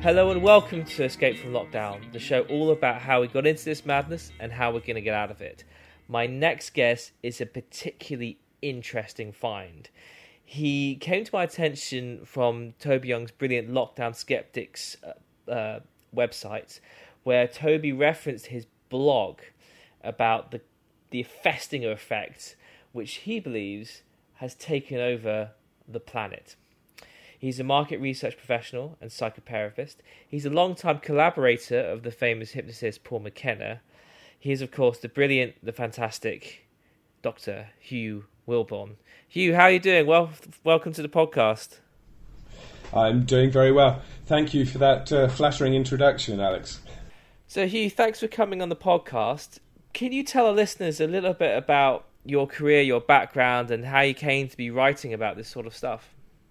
Hello and welcome to Escape from Lockdown, the show all about how we got into this madness and how we're going to get out of it. My next guest is a particularly interesting find. He came to my attention from Toby Young's brilliant Lockdown Skeptics website, where Toby referenced his blog about the Festinger effect, which he believes has taken over the planet. He's a market research professional and psychotherapist. He's a long-time collaborator of the famous hypnotist Paul McKenna. He is, of course, the brilliant, the fantastic Dr. Hugh Wilborn. Hugh, how are you doing? Well, welcome to the podcast. I'm doing very well. Thank you for that flattering introduction, Alex. So, Hugh, thanks for coming on the podcast. Can you tell our listeners a little bit about your career, your background, and how you came to be writing about this sort of stuff?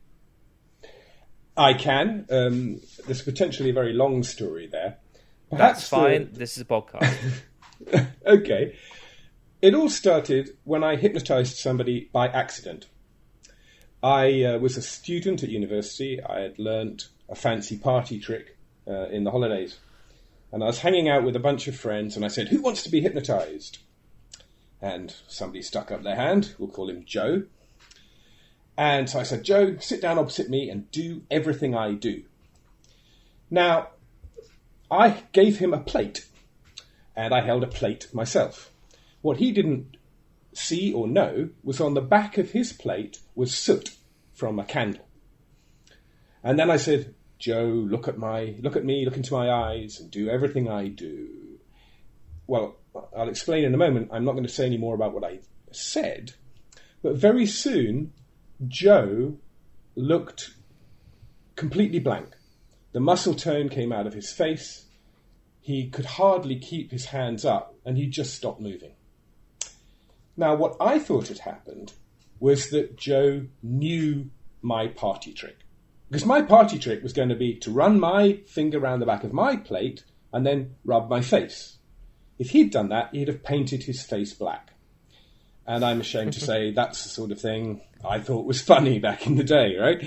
I can. There's potentially a very long story there. That's fine. This is a podcast. Okay. It all started when I hypnotized somebody by accident. I was a student at university. I had learnt a fancy party trick in the holidays. And I was hanging out with a bunch of friends and I said, "Who wants to be hypnotized?" And somebody stuck up their hand. We'll call him Joe. And so I said, "Joe, sit down opposite me and do everything I do." Now, I gave him a plate, and I held a plate myself. What he didn't see or know was on the back of his plate was soot from a candle. And then I said, "Joe, look at me, look into my eyes, and do everything I do." Well, I'll explain in a moment. I'm not going to say any more about what I said, but very soon, Joe looked completely blank. The muscle tone came out of his face. He could hardly keep his hands up, and he just stopped moving. Now, what I thought had happened was that Joe knew my party trick. Because my party trick was going to be to run my finger around the back of my plate and then rub my face. If he'd done that, he'd have painted his face black. And I'm ashamed to say that's the sort of thing I thought was funny back in the day, right?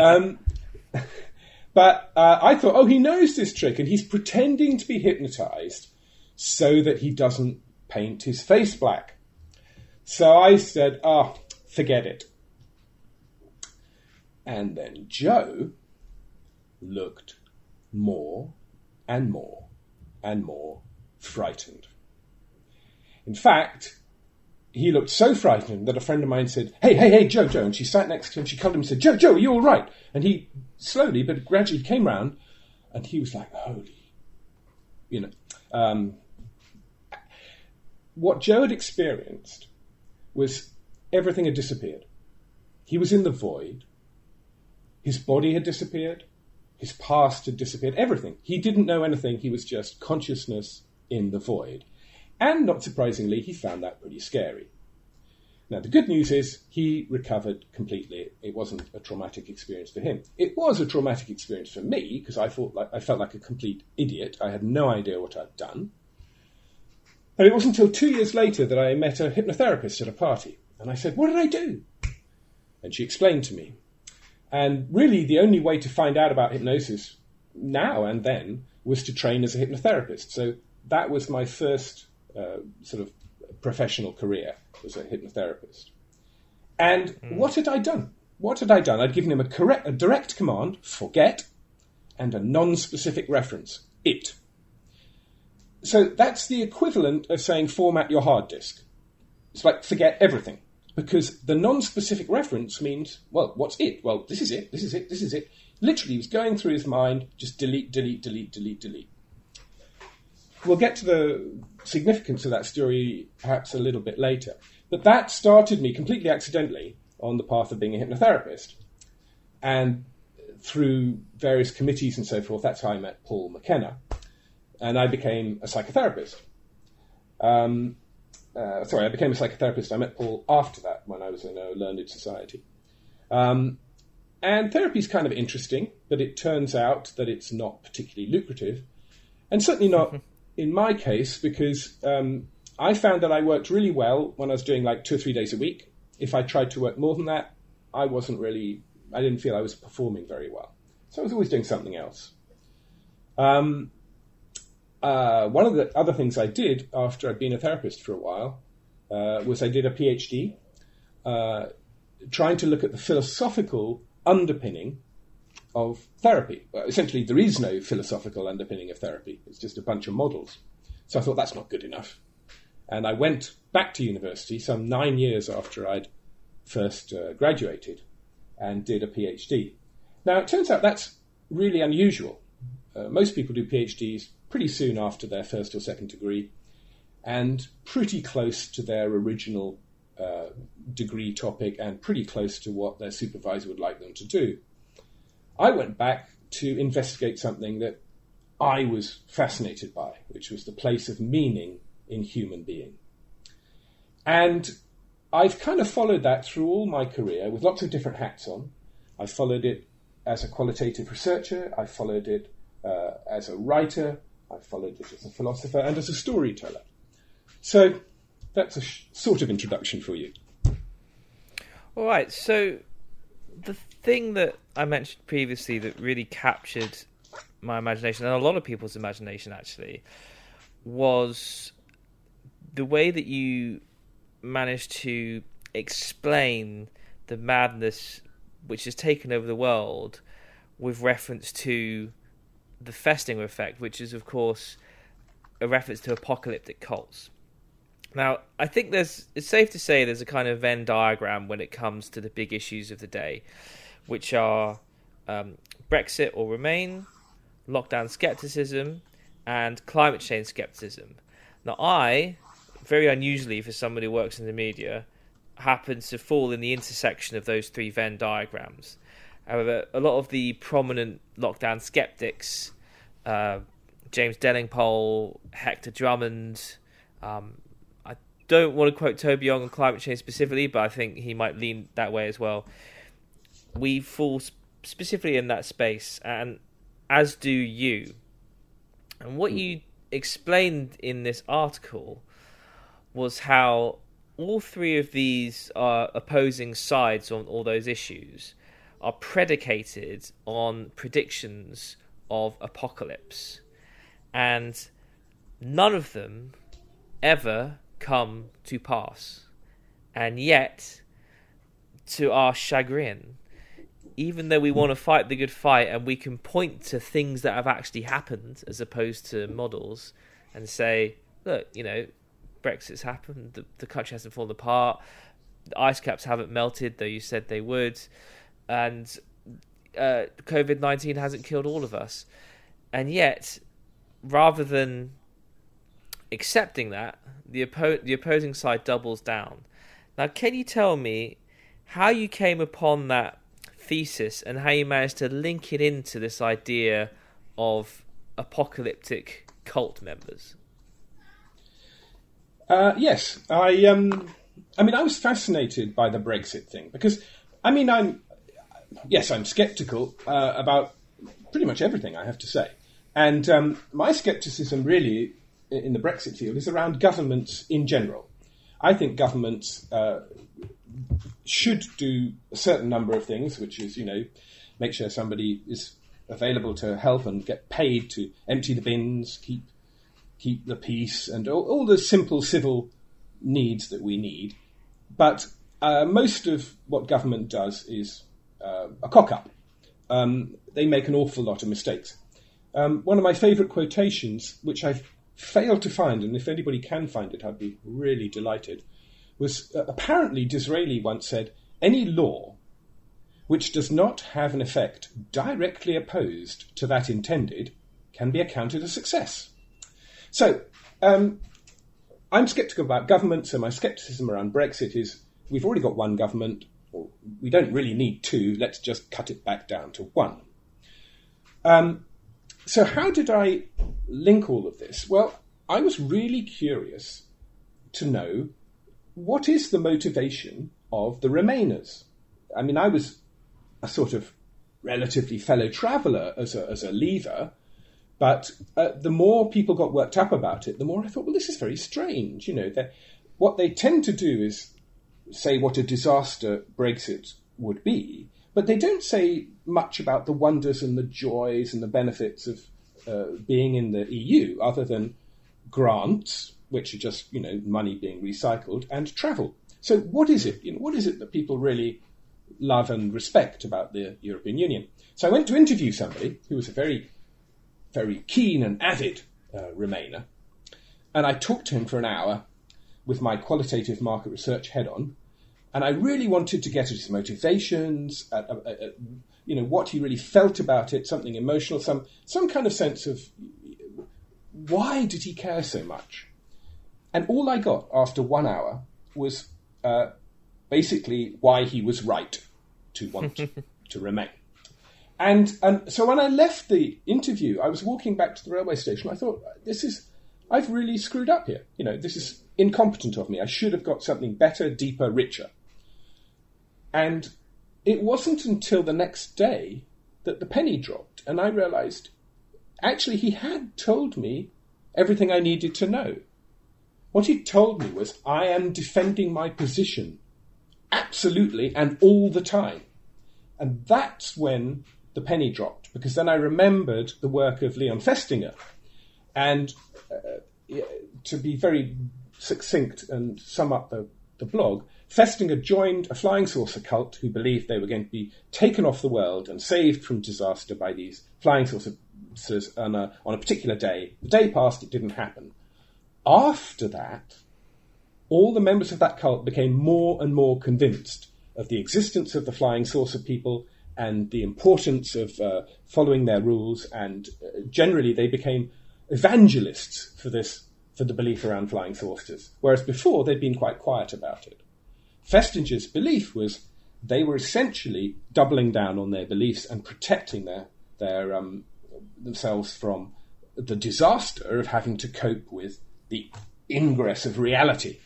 But I thought, oh, he knows this trick and he's pretending to be hypnotized so that he doesn't paint his face black. So I said, forget it. And then Joe looked more and more and more frightened. In fact, he looked so frightened that a friend of mine said, hey, Joe. And she sat next to him. She called him and said, Joe, are you all right? And he slowly but gradually came round and he was like, holy, what Joe had experienced was everything had disappeared. He was in the void. His body had disappeared. His past had disappeared. Everything. He didn't know anything. He was just consciousness in the void. And not surprisingly, he found that pretty scary. Now, the good news is he recovered completely. It wasn't a traumatic experience for him. It was a traumatic experience for me because I felt like a complete idiot. I had no idea what I'd done. And it wasn't until 2 years later that I met a hypnotherapist at a party. And I said, "What did I do?" And she explained to me. And really, the only way to find out about hypnosis now and then was to train as a hypnotherapist. So that was my first sort of professional career as a hypnotherapist. And what had I done? I'd given him a direct command, forget, and a non-specific reference, it. So that's the equivalent of saying format your hard disk. It's like forget everything. Because the non-specific reference means, well, what's it? Well, this is it. Literally, he was going through his mind, just delete. We'll get to the significance of that story perhaps a little bit later. But that started me completely accidentally on the path of being a hypnotherapist. And through various committees and so forth, that's how I met Paul McKenna. And I became a psychotherapist. I became a psychotherapist. I met Paul after that when I was in a learned society. And therapy is kind of interesting, but it turns out that it's not particularly lucrative. And certainly not in my case, because I found that I worked really well when I was doing like 2 or 3 days a week. If I tried to work more than that, I didn't feel I was performing very well. So I was always doing something else. One of the other things I did after I'd been a therapist for a while was I did a PhD trying to look at the philosophical underpinning of therapy. Well, essentially, there is no philosophical underpinning of therapy. It's just a bunch of models. So I thought that's not good enough. And I went back to university some 9 years after I'd first graduated and did a PhD. Now, it turns out that's really unusual. Most people do PhDs pretty soon after their first or second degree and pretty close to their original degree topic and pretty close to what their supervisor would like them to do. I went back to investigate something that I was fascinated by, which was the place of meaning in human being. And I've kind of followed that through all my career with lots of different hats on. I followed it as a qualitative researcher, I followed it as a writer, I followed it as a philosopher and as a storyteller. So that's a sort of introduction for you. All right, so the thing that I mentioned previously that really captured my imagination, and a lot of people's imagination actually, was the way that you managed to explain the madness which has taken over the world with reference to the Festinger effect, which is, of course, a reference to apocalyptic cults. Now, I think it's safe to say there's a kind of Venn diagram when it comes to the big issues of the day, which are Brexit or Remain, lockdown skepticism, and climate change skepticism. Now, I, very unusually for somebody who works in the media, happens to fall in the intersection of those three Venn diagrams. However, a lot of the prominent lockdown skeptics, James Delingpole, Hector Drummond, I don't want to quote Toby Young on climate change specifically, but I think he might lean that way as well. We fall specifically in that space, and as do you. And what you explained in this article was how all three of these opposing sides on all those issues are predicated on predictions of apocalypse. And none of them ever come to pass. And yet, to our chagrin, even though we want to fight the good fight and we can point to things that have actually happened as opposed to models and say, look, Brexit's happened, the country hasn't fallen apart, the ice caps haven't melted, though you said they would, and COVID-19 hasn't killed all of us. And yet, rather than accepting that, the opposing side doubles down. Now, can you tell me how you came upon that thesis and how you managed to link it into this idea of apocalyptic cult members? Yes, I was fascinated by the Brexit thing because, I'm sceptical about pretty much everything, I have to say. And my scepticism really in the Brexit field is around governments in general. I think governments should do a certain number of things, which is, make sure somebody is available to help and get paid to empty the bins, keep the peace, and all the simple civil needs that we need. But most of what government does is a cock-up. They make an awful lot of mistakes. One of my favourite quotations, which I've failed to find, and if anybody can find it, I'd be really delighted, was apparently Disraeli once said, "Any law which does not have an effect directly opposed to that intended can be accounted a success." So, I'm sceptical about government, so my scepticism around Brexit is we've already got one government, or we don't really need two, let's just cut it back down to one. So how did I link all of this? Well, I was really curious to know what is the motivation of the Remainers. I was a sort of relatively fellow traveller as a leaver, but the more people got worked up about it, the more I thought, well, this is very strange. What they tend to do is say what a disaster Brexit would be, but they don't say much about the wonders and the joys and the benefits of being in the EU other than grants, which are just money being recycled, and travel. So what is it? What is it that people really love and respect about the European Union? So I went to interview somebody who was a very, very keen and avid Remainer, and I talked to him for an hour with my qualitative market research head on, and I really wanted to get at his motivations, at what he really felt about it, something emotional, some kind of sense of why did he care so much. And all I got after 1 hour was basically why he was right to want to remain. And so when I left the interview, I was walking back to the railway station. I thought, I've really screwed up here. This is incompetent of me. I should have got something better, deeper, richer. And it wasn't until the next day that the penny dropped, and I realized, actually, he had told me everything I needed to know. What he told me was, I am defending my position absolutely and all the time. And that's when the penny dropped, because then I remembered the work of Leon Festinger. And to be very succinct and sum up the blog, Festinger joined a flying saucer cult who believed they were going to be taken off the world and saved from disaster by these flying saucers on a particular day. The day passed, it didn't happen. After that, all the members of that cult became more and more convinced of the existence of the flying saucer people and the importance of following their rules, and generally they became evangelists for the belief around flying saucers, whereas before they'd been quite quiet about it. Festinger's belief was they were essentially doubling down on their beliefs and protecting themselves from the disaster of having to cope with the ingress of reality.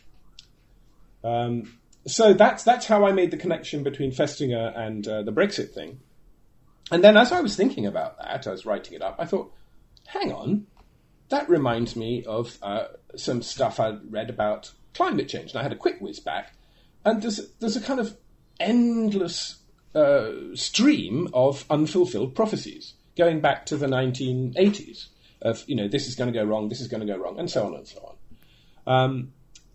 So that's how I made the connection between Festinger and the Brexit thing. And then as I was thinking about that, I was writing it up, I thought, hang on, that reminds me of some stuff I read about climate change. And I had a quick whiz back. And there's a kind of endless stream of unfulfilled prophecies going back to the 1980s of, this is going to go wrong, this is going to go wrong, and so on and so on.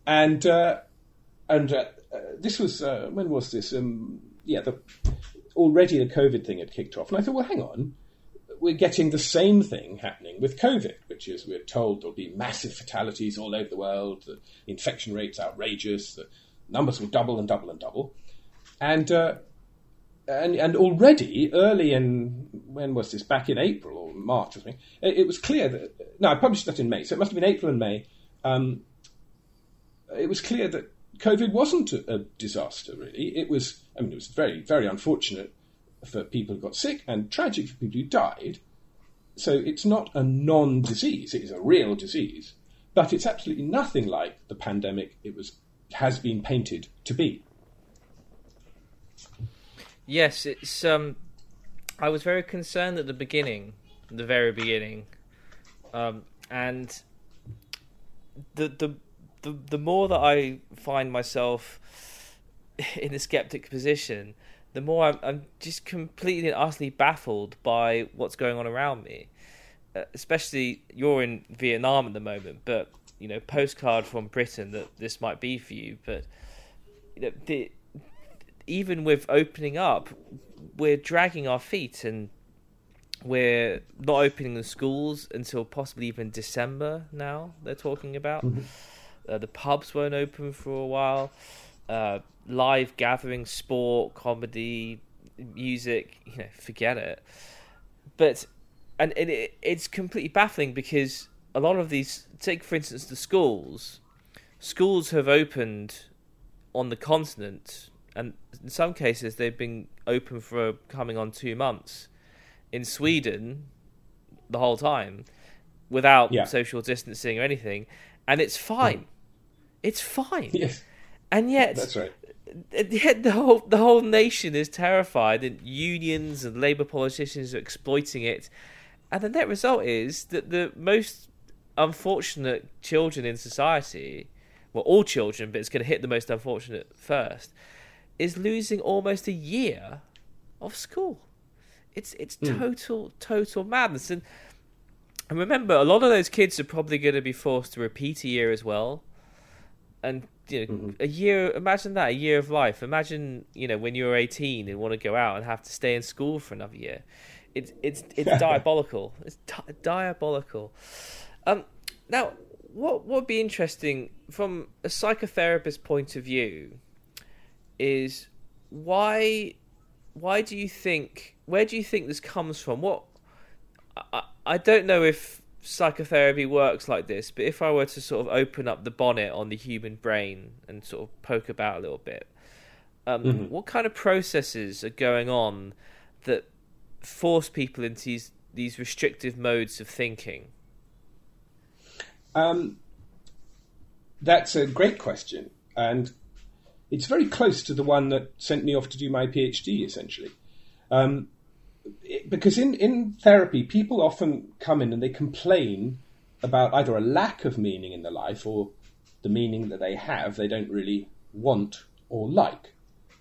This was, when was this? Already the COVID thing had kicked off. And I thought, well, hang on, we're getting the same thing happening with COVID, which is we're told there'll be massive fatalities all over the world, the infection rate's outrageous, the numbers will double and double and double. And already, early in, when was this, back in April or March or something, it was clear that, no, I published that in May, so it must have been April and May, it was clear that COVID wasn't a disaster, really. It was very, very unfortunate for people who got sick and tragic for people who died. So it's not a non-disease, it is a real disease, but it's absolutely nothing like the pandemic has been painted to be. Yes, it's. I was very concerned at the very beginning, and the more that I find myself in a skeptic position, the more I'm just completely and utterly baffled by what's going on around me. Especially, you're in Vietnam at the moment, but postcard from Britain that this might be for you. But even with opening up, we're dragging our feet, and we're not opening the schools until possibly even December now, they're talking about. Mm-hmm. The pubs won't open for a while. Live gatherings, sport, comedy, music, forget it. But it's completely baffling because a lot of these, take for instance the schools have opened on the continent, and in some cases they've been open for coming on 2 months. In Sweden, the whole time, without social distancing or anything, and it's fine. It's fine. Yes. And yet, that's right. Yet the whole nation is terrified, and unions and Labour politicians are exploiting it. And the net result is that the most unfortunate children in society, well, all children, but it's going to hit the most unfortunate first, is losing almost a year of school. It's total madness. And And remember, a lot of those kids are probably going to be forced to repeat a year as well. And a year, imagine that, a year of life. Imagine, when you're 18 and want to go out and have to stay in school for another year. It's diabolical. It's diabolical. Now, what would be interesting from a psychotherapist's point of view is where do you think this comes from? I don't know if psychotherapy works like this, but if I were to sort of open up the bonnet on the human brain and sort of poke about a little bit, what kind of processes are going on that force people into these restrictive modes of thinking? That's a great question, and it's very close to the one that sent me off to do my PhD, essentially. Because in therapy, people often come in and they complain about either a lack of meaning in their life or the meaning that they have they don't really want or like.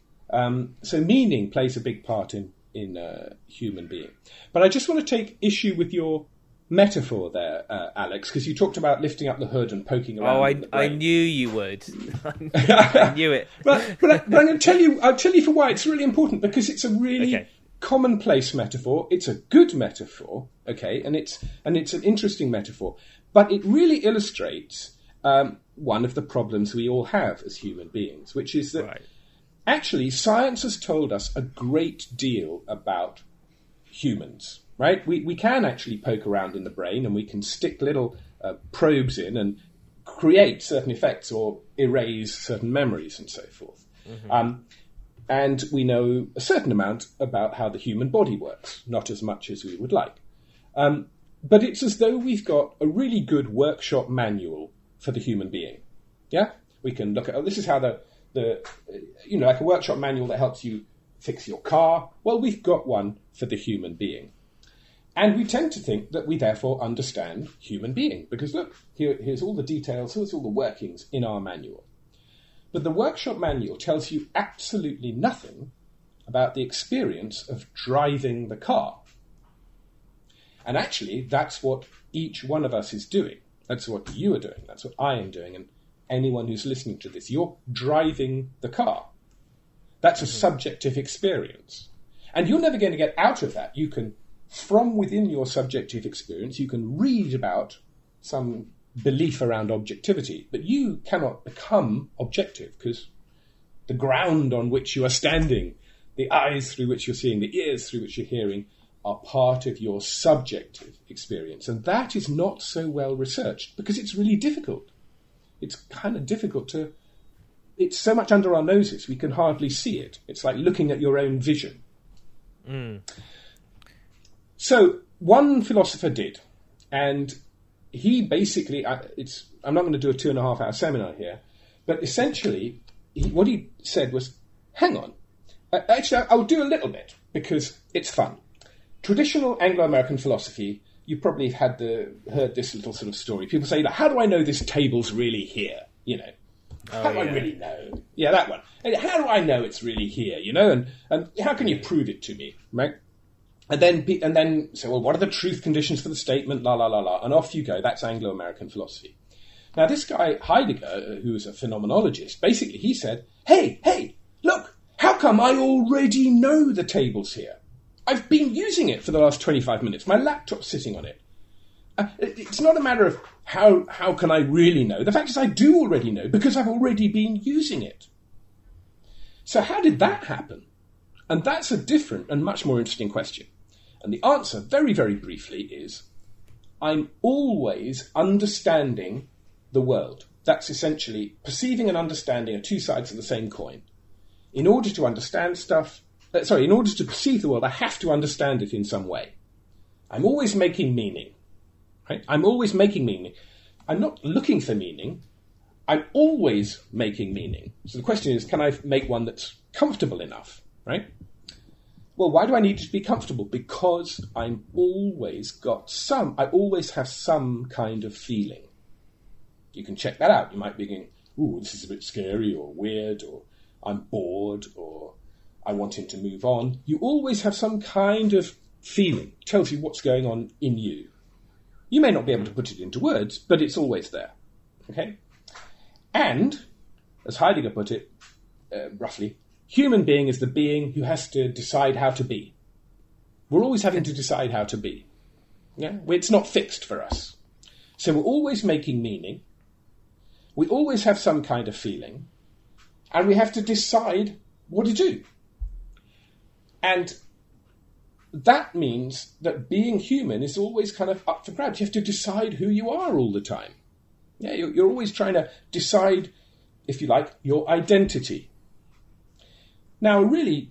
So meaning plays a big part in human being. But I just want to take issue with your metaphor there, Alex, because you talked about lifting up the hood and poking around. I knew you would. I knew it. but I'm going to I'll tell you for why it's really important, because it's a really commonplace metaphor. It's a good metaphor, okay, and it's an interesting metaphor, but it really illustrates one of the problems we all have as human beings, which is that actually science has told us a great deal about humans. Right, we can actually poke around in the brain and we can stick little probes in and create certain effects or erase certain memories and so forth. And we know a certain amount about how the human body works, not as much as we would like. But it's as though we've got a really good workshop manual for the human being. Yeah, we can look at, this is how like a workshop manual that helps you fix your car. Well, we've got one for the human being. And we tend to think that we therefore understand human being, because look, here's all the details, here's all the workings in our manual. But the workshop manual tells you absolutely nothing about the experience of driving the car. And actually, that's what each one of us is doing. That's what you are doing. That's what I am doing. And anyone who's listening to this, you're driving the car. That's a subjective experience. And you're never going to get out of that. You can, from within your subjective experience, you can read about some belief around objectivity, but you cannot become objective, because the ground on which you are standing, the eyes through which you're seeing, the ears through which you're hearing, are part of your subjective experience. And that is not so well researched, because it's really difficult. It's kind of difficult it's so much under our noses, we can hardly see it. It's like looking at your own vision. So one philosopher did, and he basically, I'm not going to do a 2.5-hour seminar here, but essentially what he said was, hang on, actually I'll do a little bit because it's fun. Traditional Anglo-American philosophy, you probably have heard this little sort of story. People say, how do I know this table's really here? How do I really know? Yeah, that one. And how do I know it's really here? And how can you prove it to me, right? And then say, well, what are the truth conditions for the statement? La, la, la, la. And off you go. That's Anglo-American philosophy. Now, this guy, Heidegger, who is a phenomenologist, basically he said, hey, look, how come I already know the table's here? I've been using it for the last 25 minutes. My laptop's sitting on it. It's not a matter of how can I really know. The fact is I do already know, because I've already been using it. So how did that happen? And that's a different and much more interesting question. And the answer, very, very briefly, is I'm always understanding the world. That's essentially perceiving and understanding are two sides of the same coin. In order to understand in order to perceive the world, I have to understand it in some way. I'm always making meaning. Right? I'm always making meaning. I'm not looking for meaning. I'm always making meaning. So the question is, can I make one that's comfortable enough? Right? Well, why do I need to be comfortable? Because I always have some kind of feeling. You can check that out. You might be thinking, ooh, this is a bit scary or weird, or I'm bored, or I want him to move on. You always have some kind of feeling. It tells you what's going on in you. You may not be able to put it into words, but it's always there. Okay? And, as Heidegger put it, roughly, human being is the being who has to decide how to be. We're always having to decide how to be. Yeah? It's not fixed for us. So we're always making meaning. We always have some kind of feeling. And we have to decide what to do. And that means that being human is always kind of up for grabs. You have to decide who you are all the time. Yeah, you're always trying to decide, if you like, your identity. Now, really,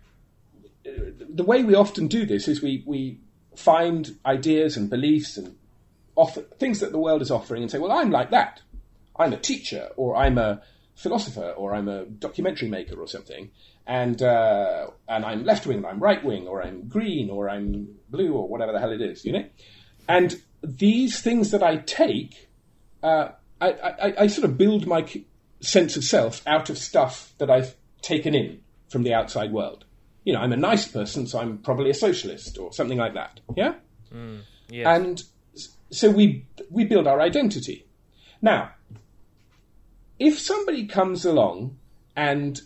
the way we often do this is we find ideas and beliefs and offer things that the world is offering and say, well, I'm like that. I'm a teacher, or I'm a philosopher, or I'm a documentary maker or something, and I'm left-wing, and I'm right-wing, or I'm green, or I'm blue, or whatever the hell it is, you know? And these things that I take, I sort of build my sense of self out of stuff that I've taken in from the outside world. You know, I'm a nice person, so I'm probably a socialist, or something like that, yeah? Yes. And so we build our identity. Now, if somebody comes along and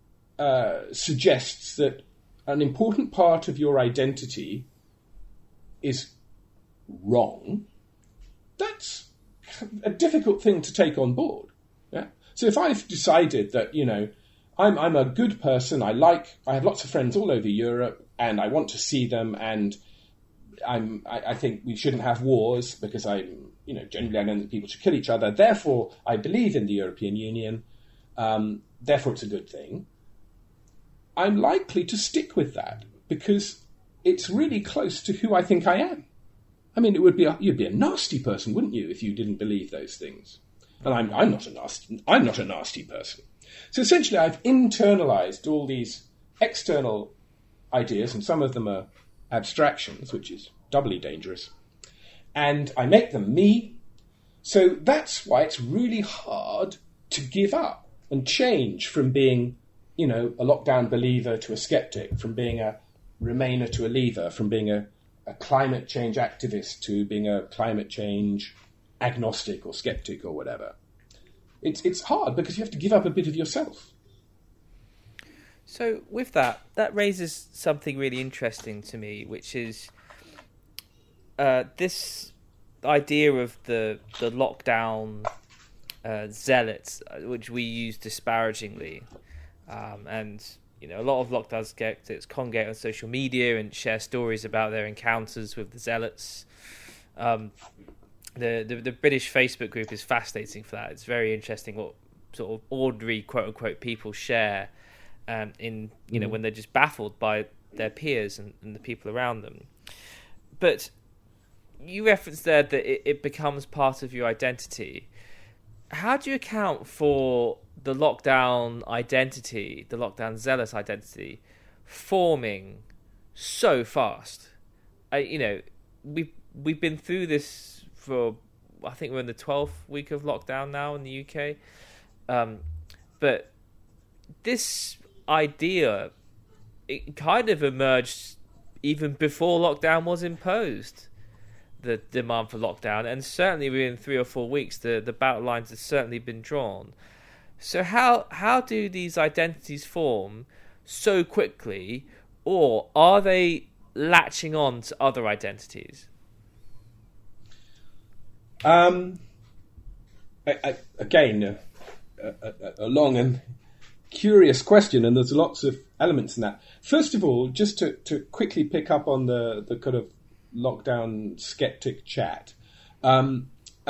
suggests that an important part of your identity is wrong, that's a difficult thing to take on board. Yeah? So if I've decided that, you know, I'm a good person, I have lots of friends all over Europe, and I want to see them, and I think we shouldn't have wars because generally I don't think people should kill each other. Therefore, I believe in the European Union. Therefore, it's a good thing. I'm likely to stick with that because it's really close to who I think I am. I mean, you'd be a nasty person, wouldn't you, if you didn't believe those things? And I'm not a nasty person. So essentially, I've internalized all these external ideas, and some of them are abstractions, which is doubly dangerous. And I make them me. So that's why it's really hard to give up and change from being, you know, a lockdown believer to a skeptic, from being a Remainer to a leaver, from being a climate change activist to being a climate change agnostic or skeptic or whatever. It's hard because you have to give up a bit of yourself. So with that raises something really interesting to me, which is this idea of the lockdown zealots, which we use disparagingly, and you know, a lot of lockdown skeptics congregate on social media and share stories about their encounters with the zealots. The British Facebook group is fascinating for that. It's very interesting what sort of ordinary quote unquote people share in when they're just baffled by their peers and the people around them. But you referenced there that it becomes part of your identity. How do you account for the lockdown identity, the lockdown zealous identity, forming so fast? We've been through this for, I think we're in the 12th week of lockdown now in the UK. But this idea, it kind of emerged even before lockdown was imposed, the demand for lockdown, and certainly within 3 or 4 weeks the battle lines have certainly been drawn. So how do these identities form so quickly, or are they latching on to other identities? Again, a long and curious question, and there's lots of elements in that. First of all, just to quickly pick up on the kind of lockdown skeptic chat. One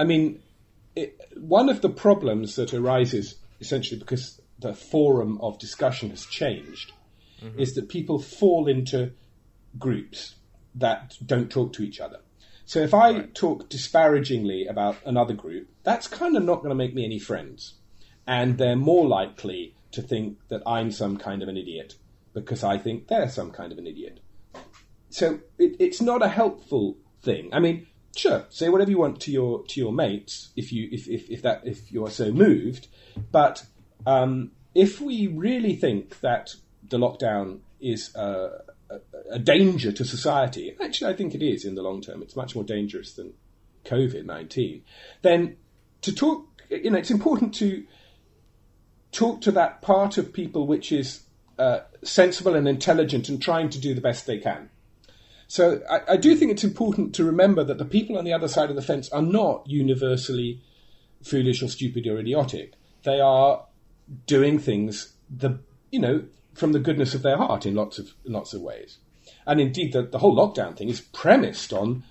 of the problems that arises essentially because the forum of discussion has changed is that people fall into groups that don't talk to each other. So if I talk disparagingly about another group, that's kind of not going to make me any friends. And they're more likely to think that I'm some kind of an idiot because I think they're some kind of an idiot. So it's not a helpful thing. I mean, sure, say whatever you want to your mates if you are so moved, but if we really think that the lockdown is a danger to society, actually I think it is in the long term. It's much more dangerous than COVID-19, then to talk, it's important to talk to that part of people which is sensible and intelligent and trying to do the best they can. So I do think it's important to remember that the people on the other side of the fence are not universally foolish or stupid or idiotic. They are doing things from the goodness of their heart in lots of ways. And indeed, the whole lockdown thing is premised on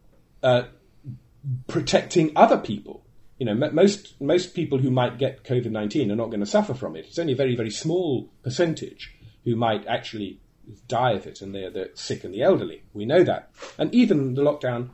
protecting other people. Most people who might get COVID-19 are not going to suffer from it. It's only a very, very small percentage who might actually die of it, and they're the sick and the elderly. We know that. And even the lockdown,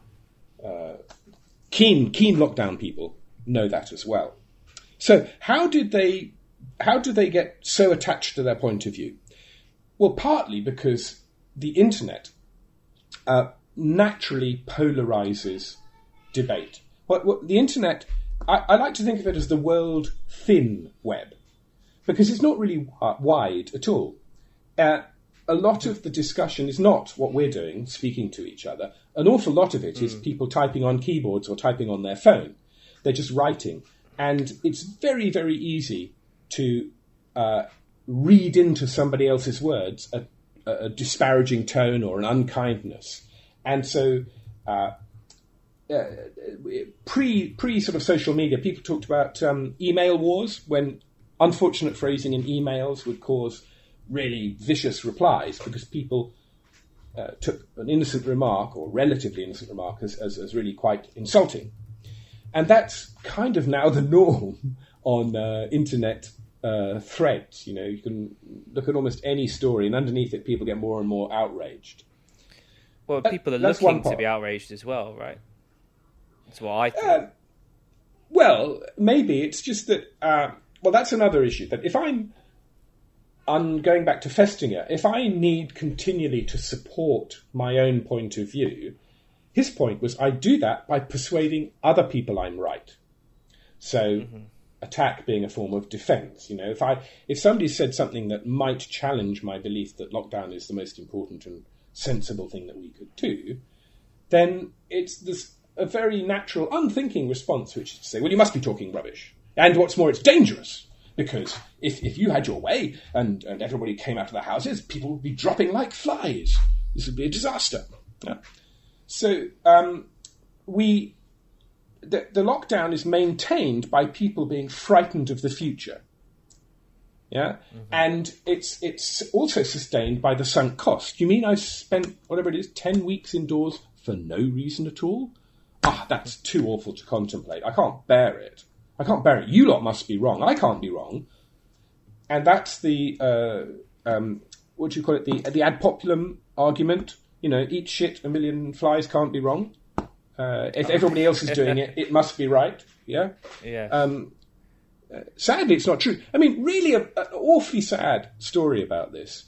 keen lockdown people know that as well. So how do they get so attached to their point of view? Well, partly because the internet naturally polarizes debate. What the internet, I like to think of it as the world thin web, because it's not really wide at all. A lot of the discussion is not what we're doing, speaking to each other. An awful lot of it is people typing on keyboards or typing on their phone. They're just writing. And it's very, very easy to read into somebody else's words a disparaging tone or an unkindness. And so pre sort of social media, people talked about email wars, when unfortunate phrasing in emails would cause really vicious replies because people took an innocent remark or relatively innocent remark as really quite insulting. And that's kind of now the norm on internet threads. You can look at almost any story, and underneath it, people get more and more outraged. Well, people are looking to be outraged as well, right? That's what I think. Well, maybe it's just that. That's another issue. That if I'm going back to Festinger, if I need continually to support my own point of view, his point was I do that by persuading other people I'm right. So attack being a form of defence. If somebody said something that might challenge my belief that lockdown is the most important and sensible thing that we could do, then it's a very natural, unthinking response, which is to say, well, you must be talking rubbish. And what's more, it's dangerous. Because if you had your way and everybody came out of their houses, people would be dropping like flies. This would be a disaster. Yeah? So the lockdown is maintained by people being frightened of the future. Yeah, and it's also sustained by the sunk cost. You mean I spent whatever it is 10 weeks indoors for no reason at all? That's too awful to contemplate. I can't bear it. You lot must be wrong. I can't be wrong. And that's the what do you call it? The ad populum argument. Eat shit, a million flies can't be wrong. If everybody else is doing it, it must be right. Yeah. Yeah. Sadly, it's not true. I mean, really, an awfully sad story about this,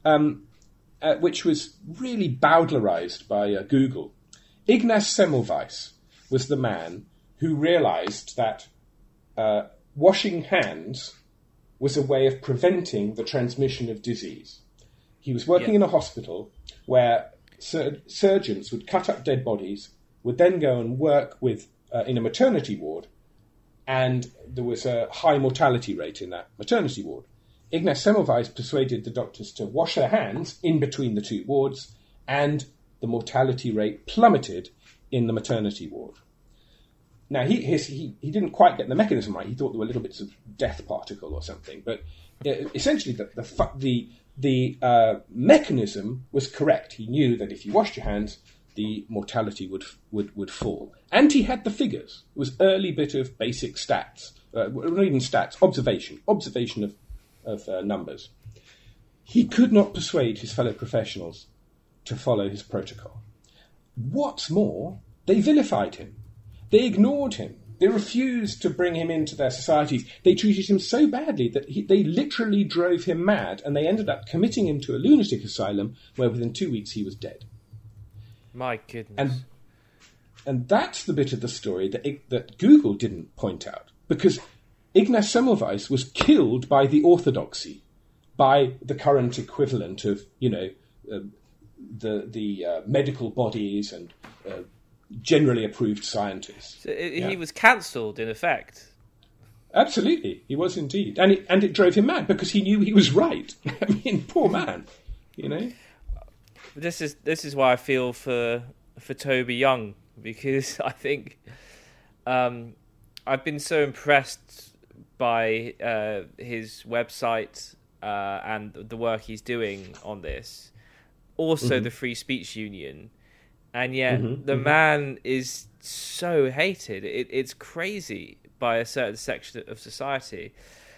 which was really bowdlerized by Google. Ignaz Semmelweis was the man who realized that washing hands was a way of preventing the transmission of disease. He was working in a hospital where surgeons would cut up dead bodies, would then go and work in a maternity ward, and there was a high mortality rate in that maternity ward. Ignaz Semmelweis persuaded the doctors to wash their hands in between the two wards, and the mortality rate plummeted in the maternity ward. Now, he didn't quite get the mechanism right. He thought there were little bits of death particle or something. But essentially, the mechanism was correct. He knew that if you washed your hands, the mortality would fall. And he had the figures. It was early bit of basic stats. Not even stats, observation of numbers. He could not persuade his fellow professionals to follow his protocol. What's more, they vilified him. They ignored him. They refused to bring him into their societies. They treated him so badly that they literally drove him mad, and they ended up committing him to a lunatic asylum where within 2 weeks he was dead. My goodness. And that's the bit of the story that Google didn't point out, because Ignaz Semmelweis was killed by the orthodoxy, by the current equivalent of, the medical bodies and generally approved scientist. So he was cancelled, in effect. Absolutely, he was indeed. And it drove him mad because he knew he was right. I mean, poor man, you know? This is why I feel for Toby Young, because I think I've been so impressed by his website and the work he's doing on this. Also, the Free Speech Union. And yet the man is so hated. It's crazy by a certain section of society.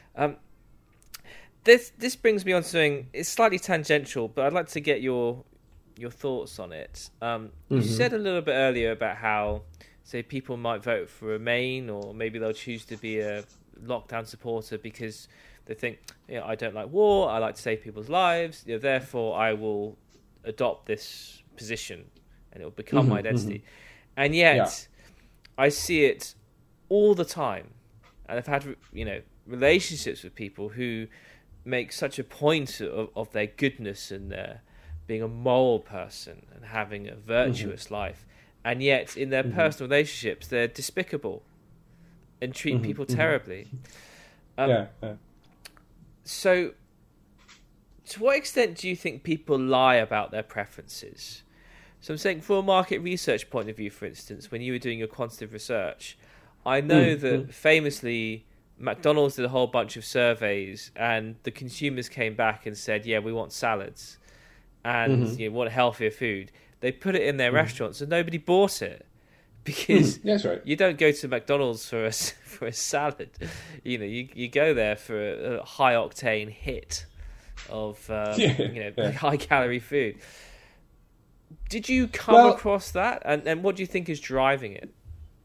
This brings me on to something. It's slightly tangential, but I'd like to get your thoughts on it. You said a little bit earlier about how, say, people might vote for Remain, or maybe they'll choose to be a lockdown supporter because they think, I don't like war, I like to save people's lives, therefore I will adopt this position and it will become my identity. And yet, I see it all the time, and I've had relationships with people who make such a point of their goodness and their being a moral person and having a virtuous life, and yet in their personal relationships they're despicable and treat people terribly. So, to what extent do you think people lie about their preferences? So I'm saying, from a market research point of view, for instance, when you were doing your quantitative research, I know that famously McDonald's did a whole bunch of surveys and the consumers came back and said, yeah, we want salads and want healthier food. They put it in their restaurants and nobody bought it because that's right. You don't go to McDonald's for a salad. You go there for a high octane hit of high calorie food. Did you come across that? And what do you think is driving it?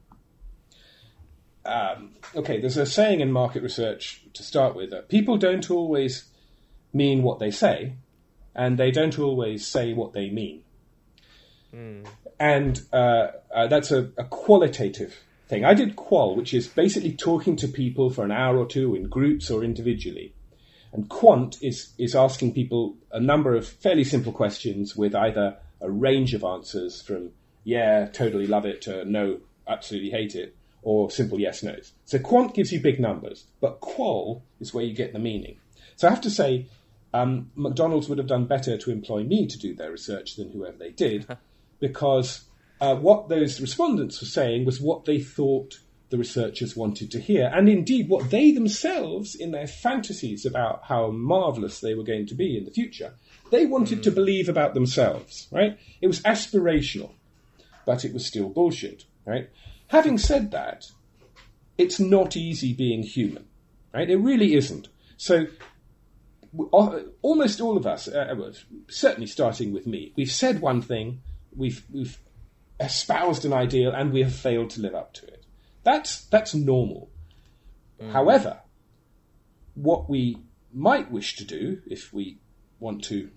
Okay, there's a saying in market research to start with that people don't always mean what they say, and they don't always say what they mean. And that's a qualitative thing. I did qual, which is basically talking to people for an hour or two in groups or individually. And quant is asking people a number of fairly simple questions with either a range of answers from, yeah, totally love it, to no, absolutely hate it, or simple yes, no's. So quant gives you big numbers, but qual is where you get the meaning. So I have to say, McDonald's would have done better to employ me to do their research than whoever they did, because what those respondents were saying was what they thought the researchers wanted to hear, and indeed what they themselves, in their fantasies about how marvellous they were going to be in the future, they wanted to believe about themselves, right? It was aspirational, but it was still bullshit, right? Having said that, it's not easy being human, right? It really isn't. So almost all of us, certainly starting with me, we've said one thing, we've espoused an ideal, and we have failed to live up to it. That's normal. However, what we might wish to do, if we want to,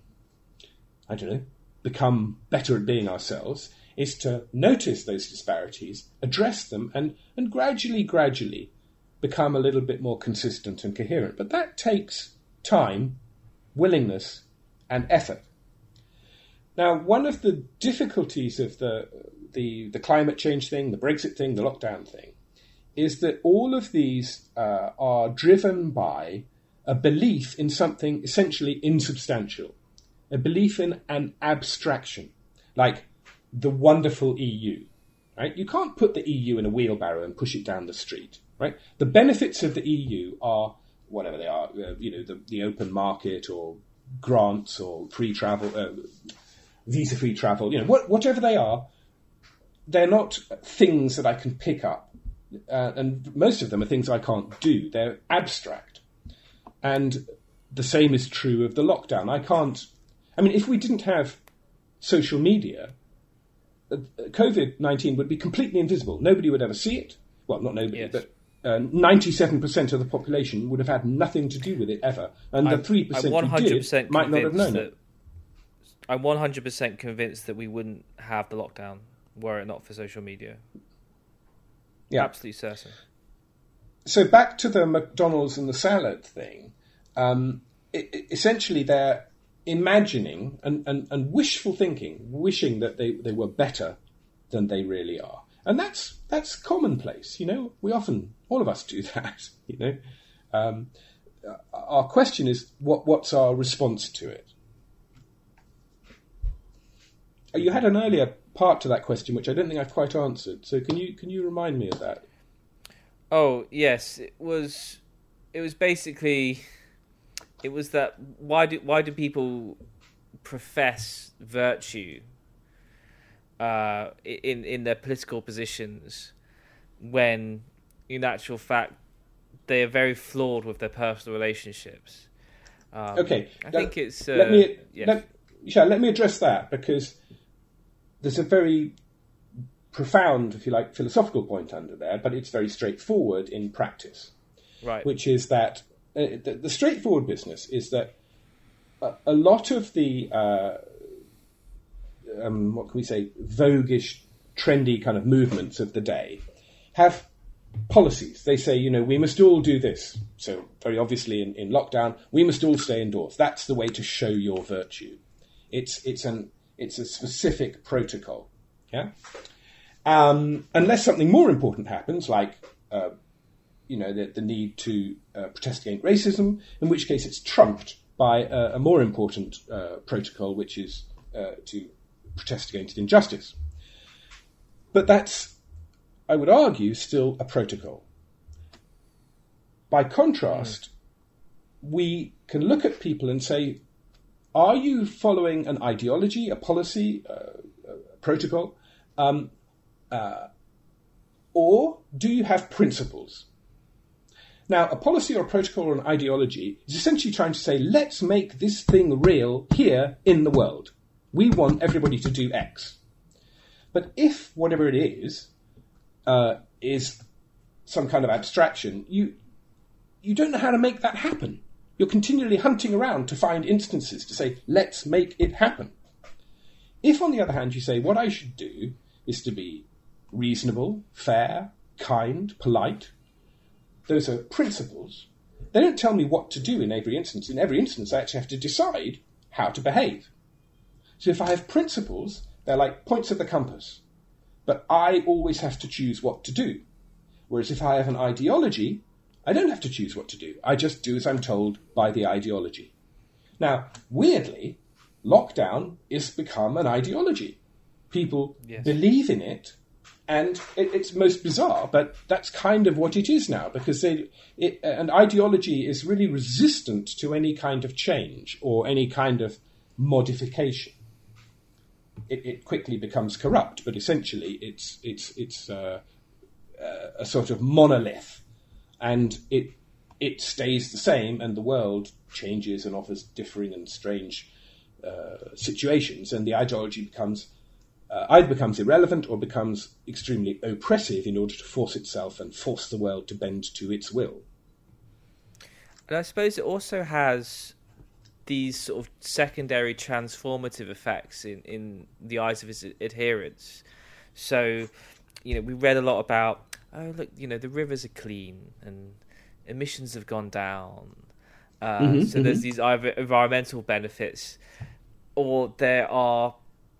become better at being ourselves, is to notice those disparities, address them, and gradually become a little bit more consistent and coherent. But that takes time, willingness, and effort. Now, one of the difficulties of the climate change thing, the Brexit thing, the lockdown thing, is that all of these are driven by a belief in something essentially insubstantial, a belief in an abstraction, like the wonderful EU, right? You can't put the EU in a wheelbarrow and push it down the street, right? The benefits of the EU are whatever they are, the open market or grants or free travel, visa-free travel, whatever they are, they're not things that I can pick up. And most of them are things I can't do. They're abstract. And the same is true of the lockdown. If we didn't have social media, COVID-19 would be completely invisible. Nobody would ever see it. Well, not nobody, but 97% of the population would have had nothing to do with it ever. And the 3% who did might not have known it. I'm 100% convinced that we wouldn't have the lockdown were it not for social media. Yeah. Absolutely certain. So back to the McDonald's and the salad thing. Essentially, they're imagining and wishful thinking, wishing that they were better than they really are. And that's commonplace, We often, all of us do that, Our question is, what's our response to it? You had an earlier part to that question, which I don't think I quite answered. So can you remind me of that? Oh yes, it was basically, it was that why do people profess virtue in their political positions when in actual fact they are very flawed with their personal relationships? Okay, I think it's let me address that, because there's a very profound, if you like, philosophical point under there, but it's very straightforward in practice. Right. Which is that the straightforward business is that a lot of the what can we say, voguish, trendy kind of movements of the day have policies. They say, we must all do this. So very obviously in lockdown, we must all stay indoors. That's the way to show your virtue. It's a specific protocol. Yeah. Unless something more important happens, like the need to protest against racism, in which case it's trumped by a more important protocol, which is to protest against injustice. But that's, I would argue, still a protocol. By contrast, we can look at people and say, are you following an ideology, a policy, a protocol, or do you have principles? Now, a policy or a protocol or an ideology is essentially trying to say, let's make this thing real here in the world. We want everybody to do X. But if whatever it is some kind of abstraction, you don't know how to make that happen. You're continually hunting around to find instances to say, let's make it happen. If, on the other hand, you say, what I should do is to be reasonable, fair, kind, polite, those are principles. They don't tell me what to do in every instance. In every instance, I actually have to decide how to behave. So if I have principles, they're like points of the compass. But I always have to choose what to do. Whereas if I have an ideology, I don't have to choose what to do. I just do as I'm told by the ideology. Now, weirdly, lockdown has become an ideology. People believe in it, and it's most bizarre, but that's kind of what it is now, because an ideology is really resistant to any kind of change or any kind of modification. It quickly becomes corrupt, but essentially it's a sort of monolith, and it stays the same, and the world changes and offers differing and strange situations, and the ideology either becomes irrelevant or becomes extremely oppressive in order to force itself and force the world to bend to its will. And I suppose it also has these sort of secondary transformative effects in the eyes of its adherents. So, we read a lot about, the rivers are clean and emissions have gone down. There's these either environmental benefits, or there are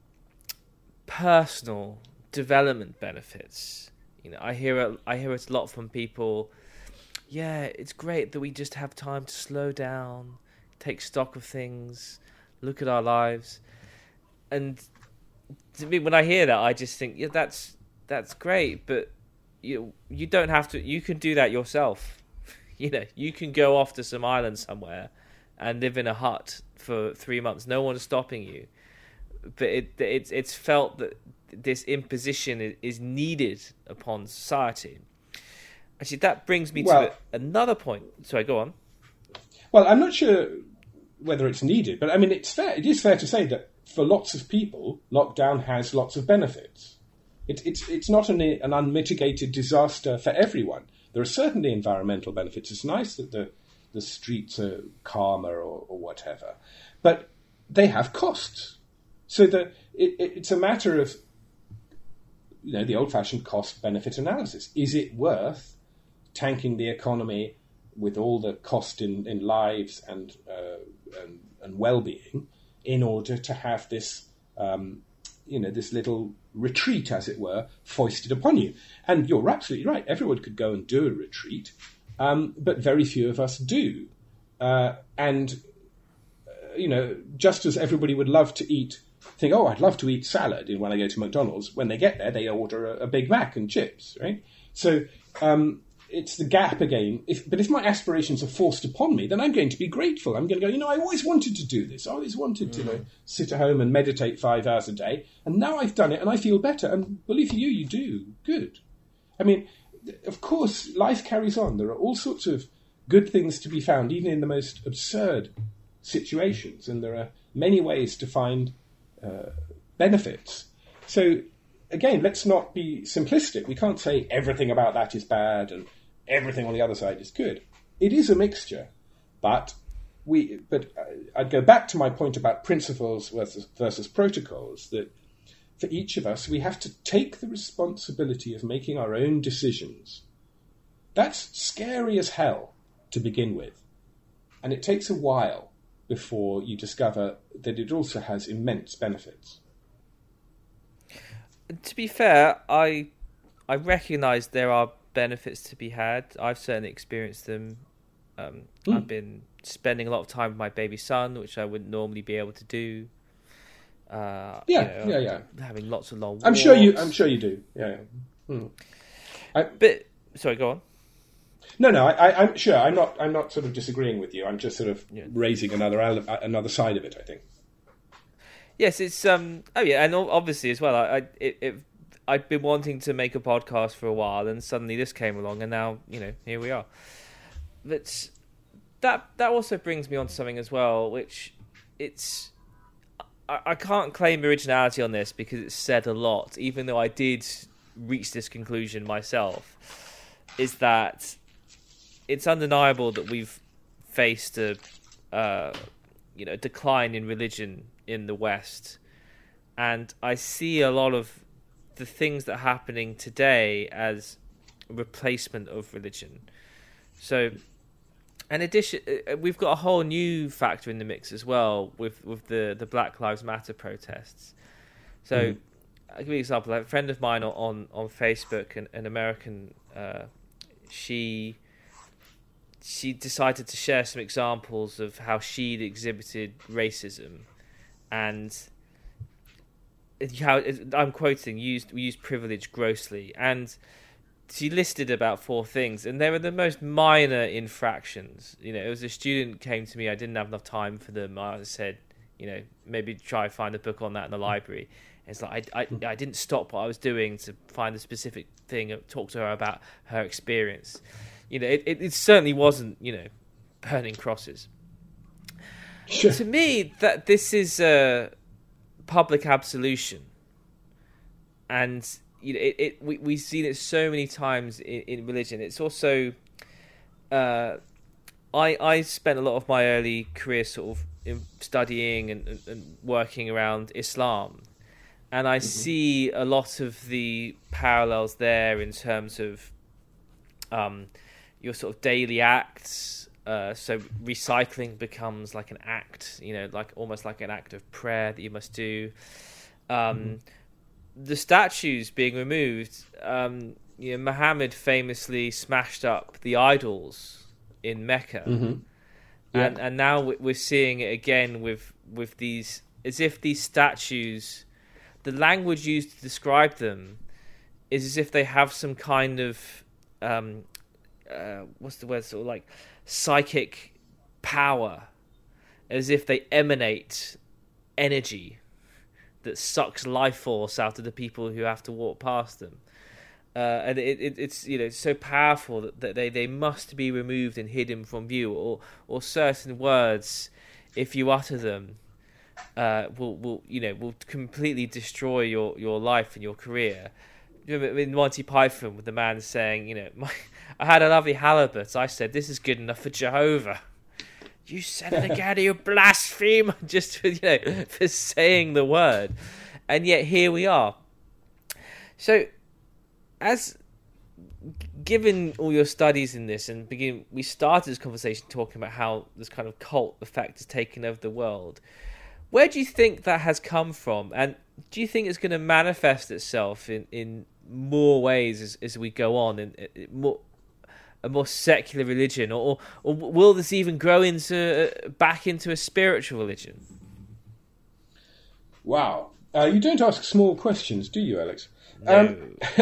personal development benefits. I hear it a lot from people. Yeah, it's great that we just have time to slow down, take stock of things, look at our lives. And to me, when I hear that, I just think, that's great, but you don't have to. You can do that yourself. You can go off to some island somewhere and live in a hut for 3 months. No one's stopping you. But it's felt that this imposition is needed upon society. Actually, that brings me to another point. Sorry, go on. Well, I'm not sure whether it's needed, but I mean, it is fair to say that for lots of people, lockdown has lots of benefits. It's not an unmitigated disaster for everyone. There are certainly environmental benefits. It's nice that the streets are calmer or whatever, but they have costs. So it's a matter of, the old-fashioned cost-benefit analysis. Is it worth tanking the economy with all the cost in lives and well-being in order to have this, this little retreat, as it were, foisted upon you. And you're absolutely right. Everyone could go and do a retreat, but very few of us do. Just as everybody would love to think, oh, I'd love to eat salad when I go to McDonald's. When they get there, they order a Big Mac and chips, right? So it's the gap again. But if my aspirations are forced upon me, then I'm going to be grateful. I'm going to go, I always wanted to do this. I always wanted to sit at home and meditate 5 hours a day. And now I've done it and I feel better. And believe you do. Good. I mean, of course, life carries on. There are all sorts of good things to be found, even in the most absurd situations. And there are many ways to find benefits. So, again, let's not be simplistic. We can't say everything about that is bad and everything on the other side is good. It is a mixture, but I'd go back to my point about principles versus protocols, that for each of us, we have to take the responsibility of making our own decisions. That's scary as hell to begin with, and it takes a while before you discover that it also has immense benefits. To be fair, I recognise there are benefits to be had. I've certainly experienced them. I've been spending a lot of time with my baby son, which I wouldn't normally be able to do. Having lots of long walks. I'm sure you do. Yeah. But sorry, go on. No. I'm sure. I'm not sort of disagreeing with you. I'm just sort of raising another side of it, I think. Yes, it's and obviously as well. I'd been wanting to make a podcast for a while, and suddenly this came along, and now here we are. But that also brings me on to something as well, which I can't claim originality on this because it's said a lot, even though I did reach this conclusion myself. Is that it's undeniable that we've faced a decline in religion in the West, and I see a lot of the things that are happening today as a replacement of religion. So, in addition, we've got a whole new factor in the mix as well with the Black Lives Matter protests. So, I'll give you an example. Like a friend of mine on Facebook, an American, she decided to share some examples of how she'd exhibited racism, and how, I'm quoting, used privilege grossly, and she listed about 4 things, and they were the most minor infractions. It was a student came to me, I didn't have enough time for them. I said, maybe try find a book on that in the library. And it's like I didn't stop what I was doing to find a specific thing and talk to her about her experience. It certainly wasn't, burning crosses. Sure. To me, that this is a public absolution, and we've seen it so many times in religion. It's also I spent a lot of my early career sort of studying and working around Islam, and I see a lot of the parallels there in terms of your sort of daily acts. So recycling becomes like an act, like almost like an act of prayer that you must do. The statues being removed, Muhammad famously smashed up the idols in Mecca, and now we're seeing it again with these, as if these statues, the language used to describe them is as if they have some kind of what's the word, sort of like psychic power, as if they emanate energy that sucks life force out of the people who have to walk past them, and it's so powerful that they must be removed and hidden from view, or certain words, if you utter them, will completely destroy your life and your career. Remember in Monty Python with the man saying, I had a lovely halibut. I said, this is good enough for Jehovah. You said it again, you blasphemer, just for saying the word. And yet here we are. So, given all your studies in this, and we started this conversation talking about how this kind of cult effect has taken over the world, Where do you think that has come from? And do you think it's going to manifest itself in more ways as we go on, in a more secular religion, or will this even grow back into a spiritual religion? Wow. You don't ask small questions, do you, Alex? No.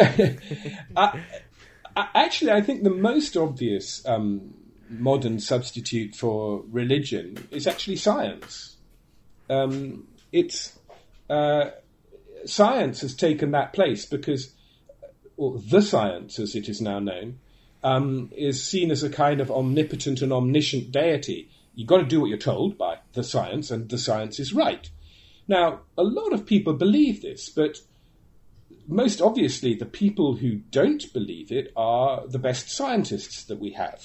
Actually, I think the most obvious modern substitute for religion is actually science. Science has taken that place because, or the science, as it is now known, is seen as a kind of omnipotent and omniscient deity. You've got to do what you're told by the science, and the science is right. Now, a lot of people believe this, but most obviously the people who don't believe it are the best scientists that we have.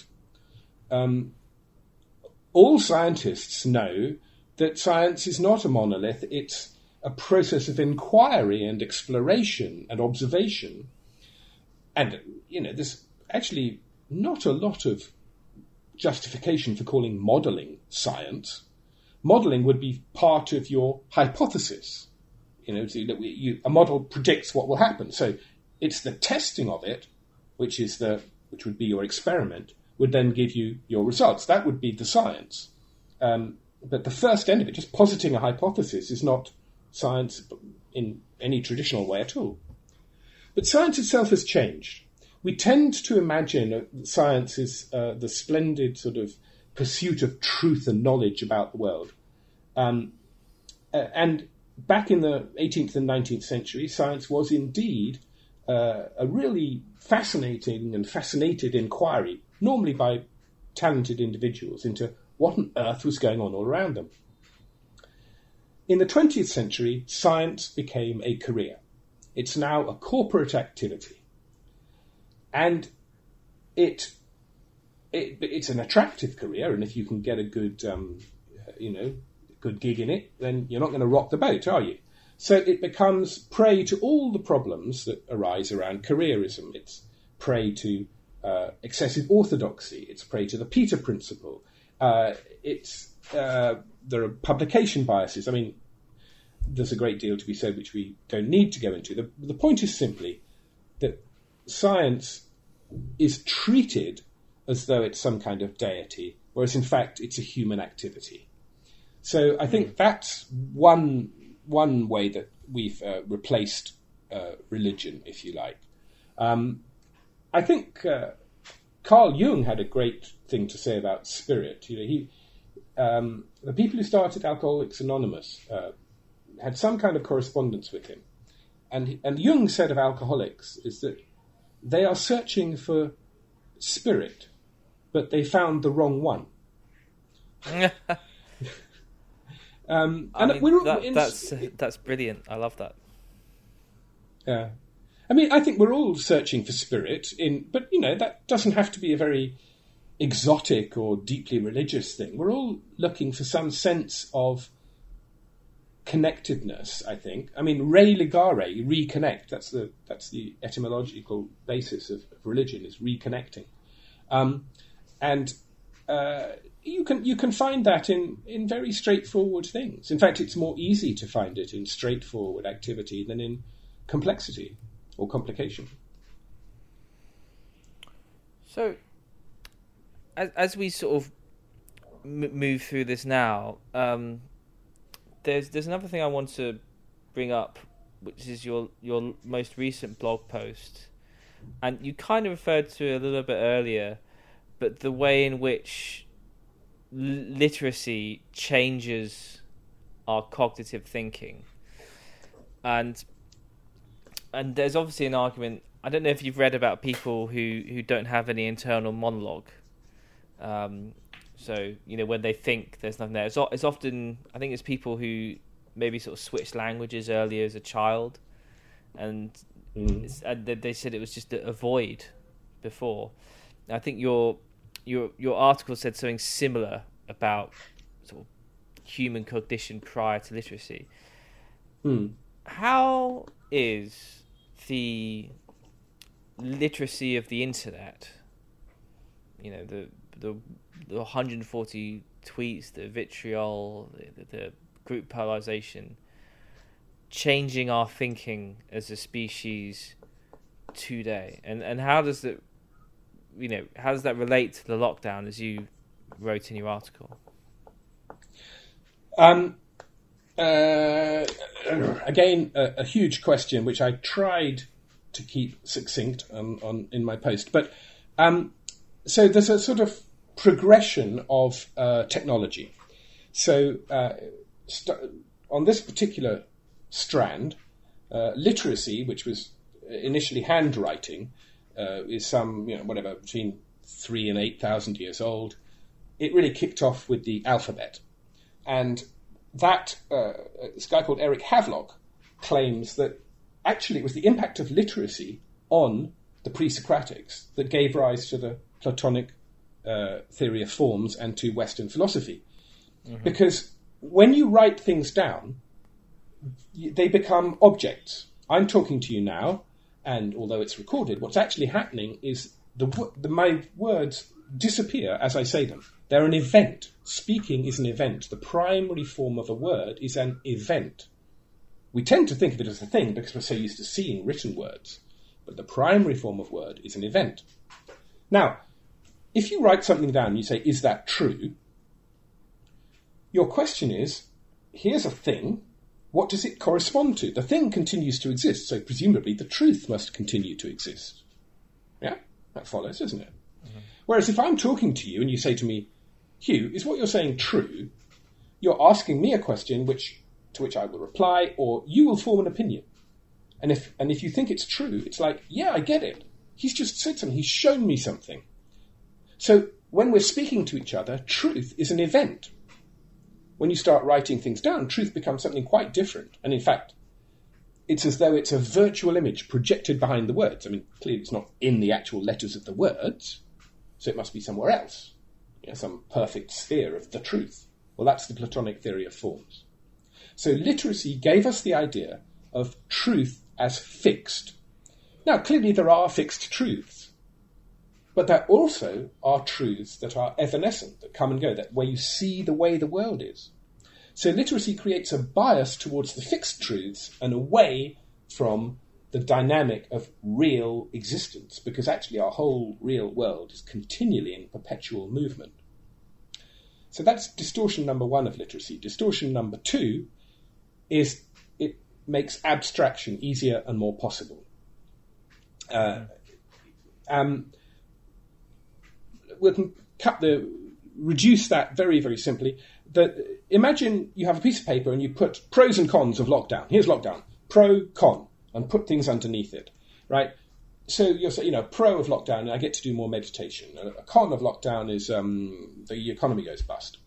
All scientists know that science is not a monolith, it's a process of inquiry and exploration and observation. And, there's actually not a lot of justification for calling modelling science. Modelling would be part of your hypothesis. A model predicts what will happen. So it's the testing of it, which would be your experiment, would then give you your results. That would be the science. But the first end of it, just positing a hypothesis, is not science in any traditional way at all. But science itself has changed. We tend to imagine science is the splendid sort of pursuit of truth and knowledge about the world. And back in the 18th and 19th century, science was indeed a really fascinating and fascinated inquiry, normally by talented individuals, into what on earth was going on all around them. In the 20th century, science became a career. It's now a corporate activity. And it's an attractive career, and if you can get a good gig in it, then you're not going to rock the boat, are you? So it becomes prey to all the problems that arise around careerism. It's prey to excessive orthodoxy. It's prey to the Peter Principle. There are publication biases. I mean, there's a great deal to be said which we don't need to go into. The point is simply that science is treated as though it's some kind of deity, whereas in fact it's a human activity. So I think that's one way that we've replaced religion, if you like. I think Carl Jung had a great thing to say about spirit. The people who started Alcoholics Anonymous had some kind of correspondence with him, and Jung said of alcoholics is that they are searching for spirit, but they found the wrong one. That's brilliant. I love that. Yeah, I mean, I think we're all searching for spirit, but that doesn't have to be a very exotic or deeply religious thing. We're all looking for some sense of connectedness, I think. I mean, re ligare, reconnect. That's the etymological basis of religion, is reconnecting. You can find that in very straightforward things. In fact, it's more easy to find it in straightforward activity than in complexity or complication. So, as we sort of move through this now, there's another thing I want to bring up, which is your most recent blog post, and you kind of referred to it a little bit earlier, but the way in which literacy changes our cognitive thinking, and there's obviously an argument. I don't know if you've read about people who don't have any internal monologue. So, when they think, there's nothing there. It's often, I think it's people who maybe sort of switched languages earlier as a child, and they said it was just a void before. I think your article said something similar about sort of human cognition prior to literacy. How is the literacy of the internet, the 140 tweets, the vitriol, the group polarization changing our thinking as a species today? And how does it, how does that relate to the lockdown, as you wrote in your article? Again, a huge question, which I tried to keep succinct in my post. But so there's a sort of progression of technology. So on this particular strand, literacy, which was initially handwriting, is some, between 3,000 and 8,000 years old. It really kicked off with the alphabet. And that, this guy called Eric Havelock claims that actually it was the impact of literacy on the pre-Socratics that gave rise to the Platonic theory of forms and to Western philosophy. Mm-hmm. Because when you write things down, they become objects. I'm talking to you now, and although it's recorded, what's actually happening is my words disappear as I say them. They're an event. Speaking is an event. The primary form of a word is an event. We tend to think of it as a thing because we're so used to seeing written words. But the primary form of word is an event. Now, if you write something down and you say, is that true? Your question is, here's a thing. What does it correspond to? The thing continues to exist, so presumably the truth must continue to exist. Yeah? That follows, doesn't it? Mm-hmm. Whereas if I'm talking to you and you say to me, Hugh, is what you're saying true? You're asking me a question to which I will reply, or you will form an opinion. And if you think it's true, it's like, yeah, I get it. He's just said something. He's shown me something. So when we're speaking to each other, truth is an event. When you start writing things down, truth becomes something quite different. And in fact, it's as though it's a virtual image projected behind the words. I mean, clearly it's not in the actual letters of the words, so it must be somewhere else. Some perfect sphere of the truth. Well, that's the Platonic theory of forms. So literacy gave us the idea of truth as fixed. Now, clearly there are fixed truths, but there also are truths that are evanescent, that come and go, that where you see the way the world is. So literacy creates a bias towards the fixed truths and away from the dynamic of real existence, because actually our whole real world is continually in perpetual movement. So that's distortion number one of literacy. Distortion number two is it makes abstraction easier and more possible. We can reduce that very, very simply. Imagine you have a piece of paper and you put pros and cons of lockdown. Here's lockdown. Pro, con. And put things underneath it, right? So you'll say, pro of lockdown, I get to do more meditation. A con of lockdown is the economy goes bust.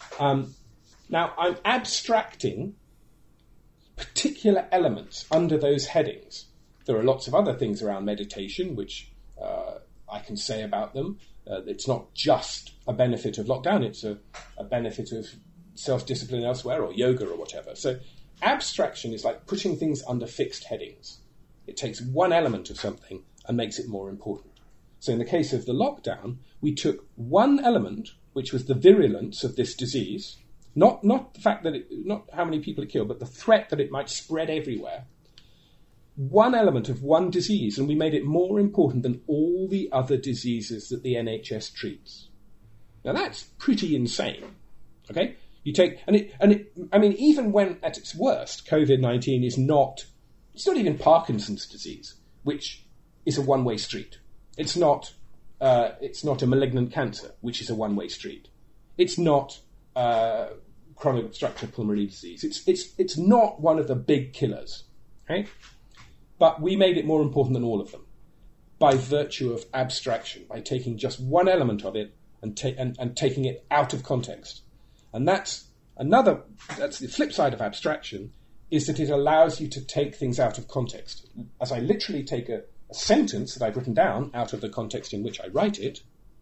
Now, I'm abstracting particular elements under those headings. There are lots of other things around meditation, which I can say about them. It's not just a benefit of lockdown, it's a benefit of self-discipline elsewhere, or yoga or whatever. So abstraction is like putting things under fixed headings. It takes one element of something and makes it more important. So in the case of the lockdown, we took one element, which was the virulence of this disease, not the fact that not how many people it killed, but the threat that it might spread everywhere. One element of one disease, and we made it more important than all the other diseases that the NHS treats. Now that's pretty insane. Okay? You take, I mean, even when at its worst, COVID-19 it's not even Parkinson's disease, which is a one-way street. It's not a malignant cancer, which is a one-way street. It's not chronic obstructive pulmonary disease. It's not one of the big killers. Okay? But we made it more important than all of them by virtue of abstraction, by taking just one element of it and taking it out of context. And that's the flip side of abstraction, is that it allows you to take things out of context. As I literally take a sentence that I've written down out of the context in which I write it,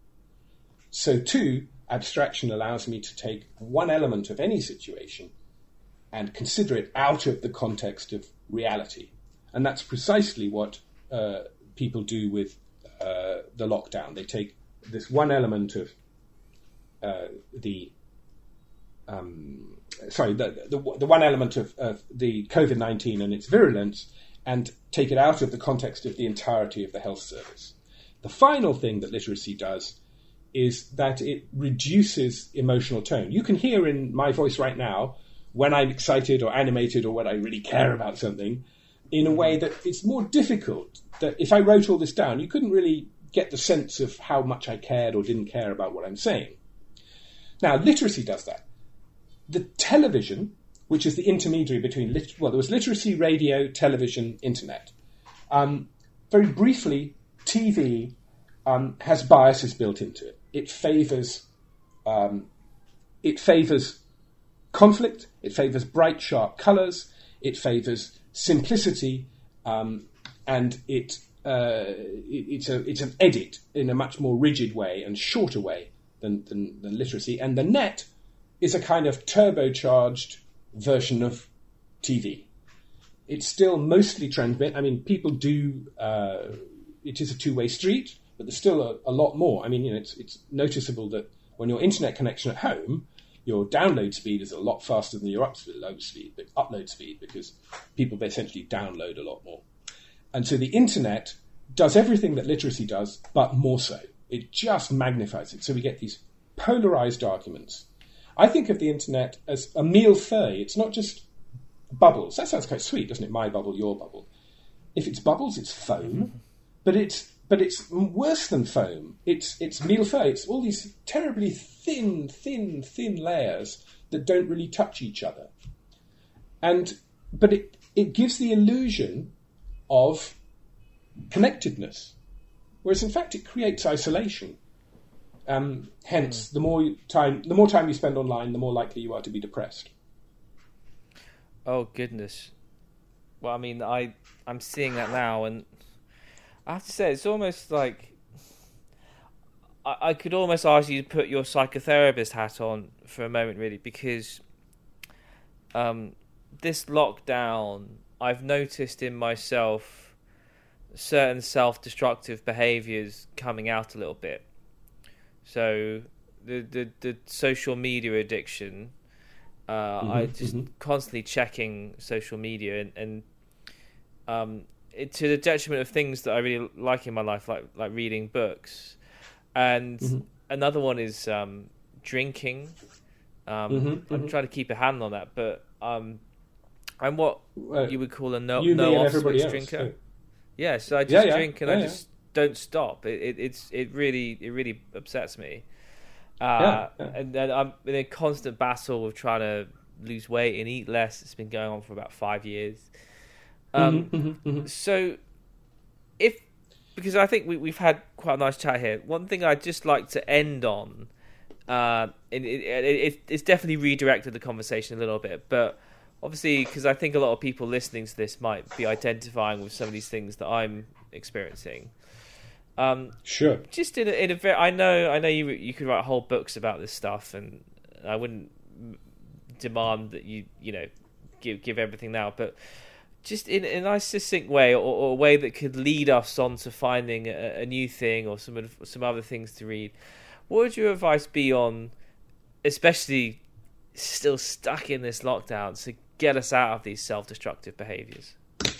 so too, abstraction allows me to take one element of any situation and consider it out of the context of reality. And that's precisely what people do with the lockdown. They take this one element of the the one element of the COVID-19 and its virulence, and take it out of the context of the entirety of the health service. The final thing that literacy does is that it reduces emotional tone. You can hear in my voice right now when I'm excited or animated or when I really care about something, in a way that it's more difficult. That if I wrote all this down, you couldn't really get the sense of how much I cared or didn't care about what I'm saying. Now, literacy does that. The television, which is the intermediary between, there was literacy, radio, television, internet. Very briefly, TV has biases built into it. It favours conflict. It favours bright, sharp colours. It favours simplicity, and it's an edit in a much more rigid way and shorter way than literacy. And the net is a kind of turbocharged version of TV. It's still mostly transmit. I mean, people do. It is a two-way street, but there's still a lot more. I mean, it's noticeable that when your internet connection at home, your download speed is a lot faster than your upload speed, because people essentially download a lot more. And so the internet does everything that literacy does, but more so. It just magnifies it. So we get these polarized arguments. I think of the internet as a millefeuille. It's not just bubbles. That sounds quite sweet, doesn't it? My bubble, your bubble. If it's bubbles, it's foam, but it's worse than foam. It's millefeuille. It's all these terribly thin layers that don't really touch each other. But it gives the illusion of connectedness, whereas in fact it creates isolation. Hence, the more time you spend online, the more likely you are to be depressed. Oh goodness! Well, I mean, I'm seeing that now, and I have to say, it's almost like I could almost ask you to put your psychotherapist hat on for a moment, really, because this lockdown, I've noticed in myself certain self-destructive behaviours coming out a little bit. So the social media addiction, I just constantly checking social media and to the detriment of things that I really like in my life, like reading books. And another one is drinking. I'm trying to keep a hand on that, but I'm what you would call a no off switch drinker. Yeah, so I just drink and I just don't stop. It really upsets me. And then I'm in a constant battle with trying to lose weight and eat less. It's been going on for about 5 years. So because I think we've had quite a nice chat here. One thing I'd just like to end on, and it's definitely redirected the conversation a little bit, but obviously because I think a lot of people listening to this might be identifying with some of these things that I'm experiencing. Sure. Just in a very, I know you could write whole books about this stuff, and I wouldn't demand that you give everything now, but just in a nice succinct way, or a way that could lead us on to finding a new thing or some other things to read. What would your advice be on, especially still stuck in this lockdown, to get us out of these self-destructive behaviours?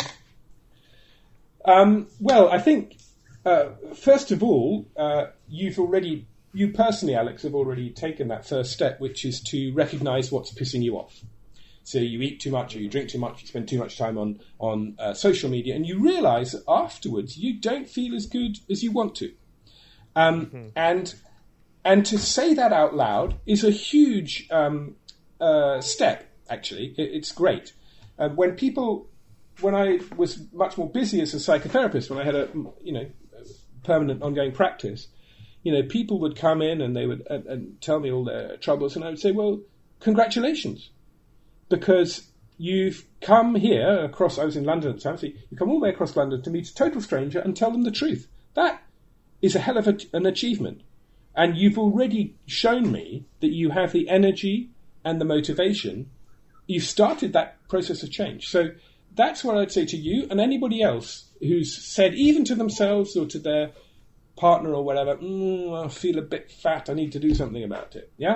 Well, I think first of all, you personally, Alex, have already taken that first step, which is to recognise what's pissing you off. So you eat too much or you drink too much, you spend too much time on social media, and you realise that afterwards you don't feel as good as you want to. And to say that out loud is a huge step, actually. It's great. When I was much more busy as a psychotherapist, when I had a permanent ongoing practice, people would come in and they would and tell me all their troubles, and I would say, well, congratulations. Because you've come here across, I was in London at the time, so you come all the way across London to meet a total stranger and tell them the truth. That is a hell of an achievement. And you've already shown me that you have the energy and the motivation. You've started that process of change. So that's what I'd say to you and anybody else who's said, even to themselves or to their partner or whatever, I feel a bit fat, I need to do something about it. Yeah?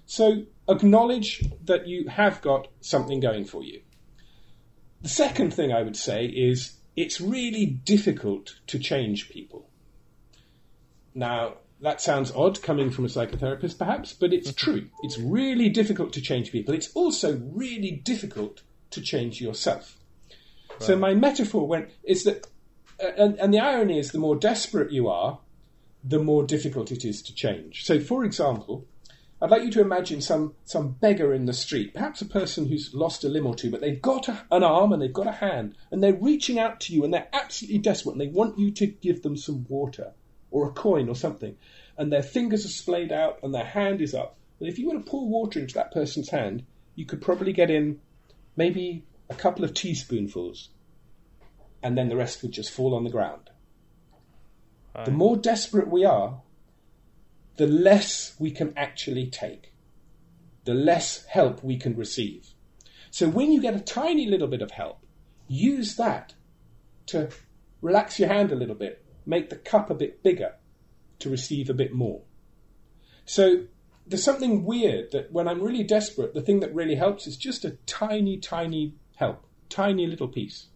So acknowledge that you have got something going for you. The second thing I would say is it's really difficult to change people. Now, that sounds odd coming from a psychotherapist, perhaps, but it's true. It's really difficult to change people. It's also really difficult to change yourself. Right. So my metaphor is that, and the irony is the more desperate you are, the more difficult it is to change. So, for example, I'd like you to imagine some beggar in the street, perhaps a person who's lost a limb or two, but they've got an arm and they've got a hand, and they're reaching out to you and they're absolutely desperate and they want you to give them some water or a coin or something. And their fingers are splayed out and their hand is up. And if you were to pour water into that person's hand, you could probably get in maybe a couple of teaspoonfuls, and then the rest would just fall on the ground. Right. The more desperate we are, the less we can actually take, the less help we can receive. So when you get a tiny little bit of help, use that to relax your hand a little bit, make the cup a bit bigger to receive a bit more. So there's something weird that when I'm really desperate, the thing that really helps is just a tiny, tiny help, tiny little piece.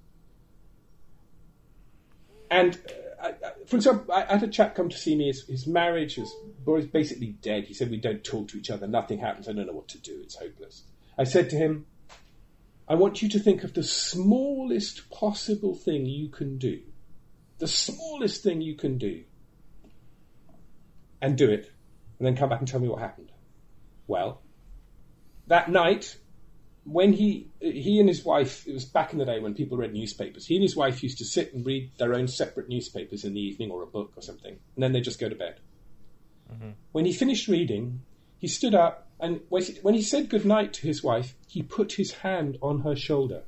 And for example, I had a chap come to see me. His marriage is basically dead. He said, we don't talk to each other. Nothing happens. I don't know what to do. It's hopeless. I said to him, I want you to think of the smallest possible thing you can do. The smallest thing you can do. And do it. And then come back and tell me what happened. Well, that night, when he and his wife, it was back in the day when people read newspapers, he and his wife used to sit and read their own separate newspapers in the evening or a book or something, and then they'd just go to bed. Mm-hmm. When he finished reading, he stood up, and when he said goodnight to his wife, he put his hand on her shoulder.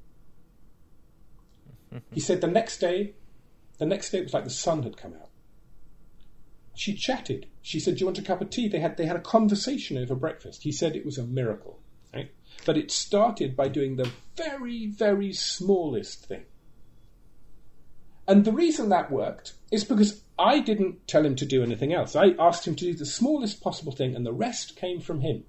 He said the next day it was like the sun had come out. She chatted. She said, do you want a cup of tea? They had a conversation over breakfast. He said it was a miracle. Right? But it started by doing the very, very smallest thing. And the reason that worked is because I didn't tell him to do anything else. I asked him to do the smallest possible thing, and the rest came from him.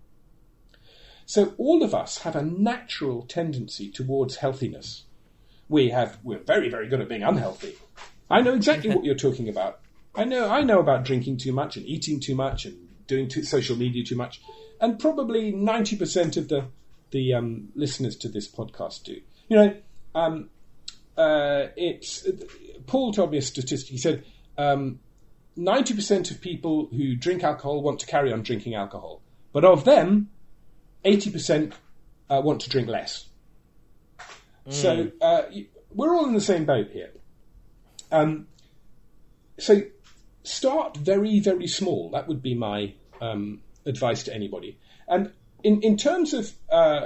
So all of us have a natural tendency towards healthiness. We're very, very good at being unhealthy. I know exactly what you're talking about. I know about drinking too much and eating too much and doing social media too much. And probably 90% of the listeners to this podcast do. You know, Paul told me a statistic. He said 90% of people who drink alcohol want to carry on drinking alcohol, but of them, 80% want to drink less. So we're all in the same boat here. So start very, very small. That would be my advice to anybody. And in terms of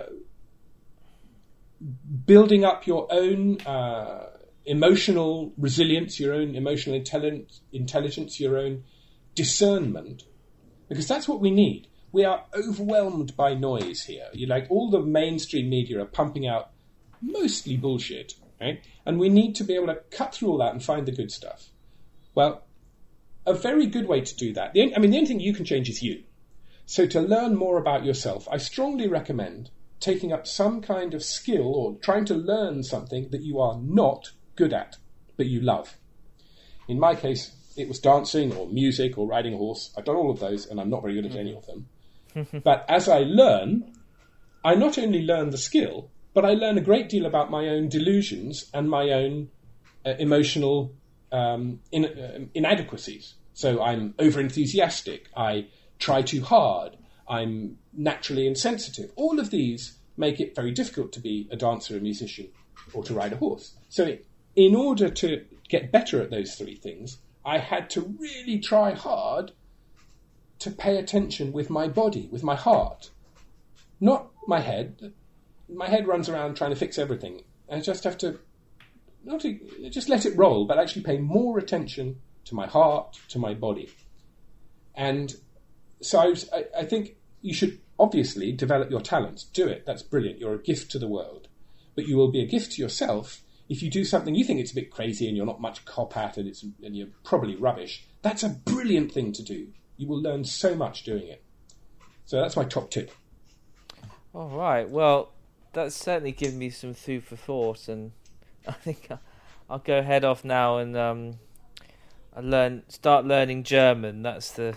building up your own emotional resilience, your own emotional intelligence, your own discernment, because that's what we need. We are overwhelmed by noise here. All the mainstream media are pumping out mostly bullshit, right? And we need to be able to cut through all that and find the good stuff. Well, a very good way to do that, the only thing you can change is you. So to learn more about yourself, I strongly recommend taking up some kind of skill or trying to learn something that you are not good at, but you love. In my case, it was dancing or music or riding a horse. I've done all of those, and I'm not very good at any of them. But as I learn, I not only learn the skill, but I learn a great deal about my own delusions and my own emotional inadequacies. So I'm over-enthusiastic, I try too hard, I'm naturally insensitive. All of these make it very difficult to be a dancer, a musician, or to ride a horse. So in order to get better at those three things, I had to really try hard to pay attention with my body, with my heart, not my head. My head runs around trying to fix everything. I just have to not just let it roll, but actually pay more attention to my heart, to my body. And so I think you should obviously develop your talents. Do it. That's brilliant. You're a gift to the world. But you will be a gift to yourself if you do something you think it's a bit crazy and you're not much cop at and you're probably rubbish. That's a brilliant thing to do. You will learn so much doing it. So that's my top tip. All right. Well, that's certainly given me some food for thought, and I think I'll go head off now and start learning German. That's the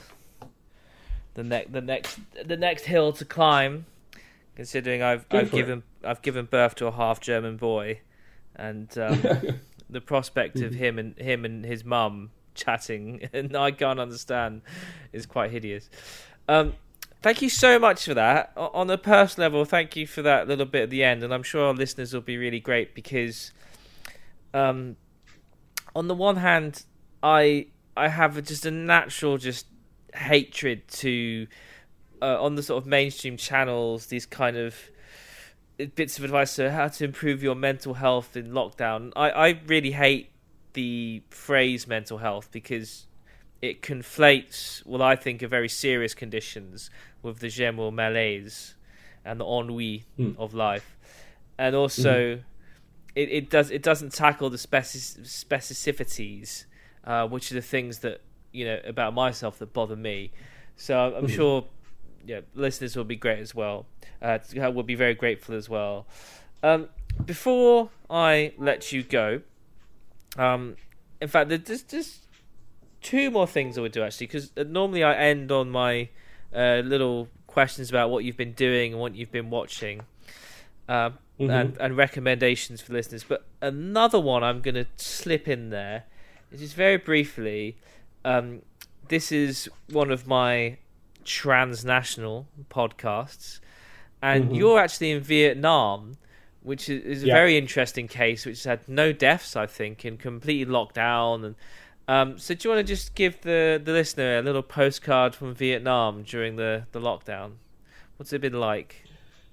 next hill to climb. Considering I've given birth to a half German boy, and the prospect of him and his mum chatting and I can't understand is quite hideous. Thank you so much for that. On a personal level, thank you for that little bit at the end, and I'm sure our listeners will be really great because, on the one hand, I have just a natural hatred to on the sort of mainstream channels, these kind of bits of advice on how to improve your mental health in lockdown. I really hate the phrase mental health because it conflates what I think are very serious conditions with the general malaise and the ennui of life, and also it doesn't tackle the specificities, which are the things that about myself that bother me. So I'm sure listeners will be great as well. Will be very grateful as well. Before I let you go, in fact, there's just two more things I would do actually, because normally I end on my little questions about what you've been doing and what you've been watching, and recommendations for listeners. But another one I'm going to slip in there is just very briefly. This is one of my transnational podcasts, and you're actually in Vietnam, which is a very interesting case, which had no deaths, I think, and completely locked down. And so do you want to just give the listener a little postcard from Vietnam during the lockdown? What's it been like?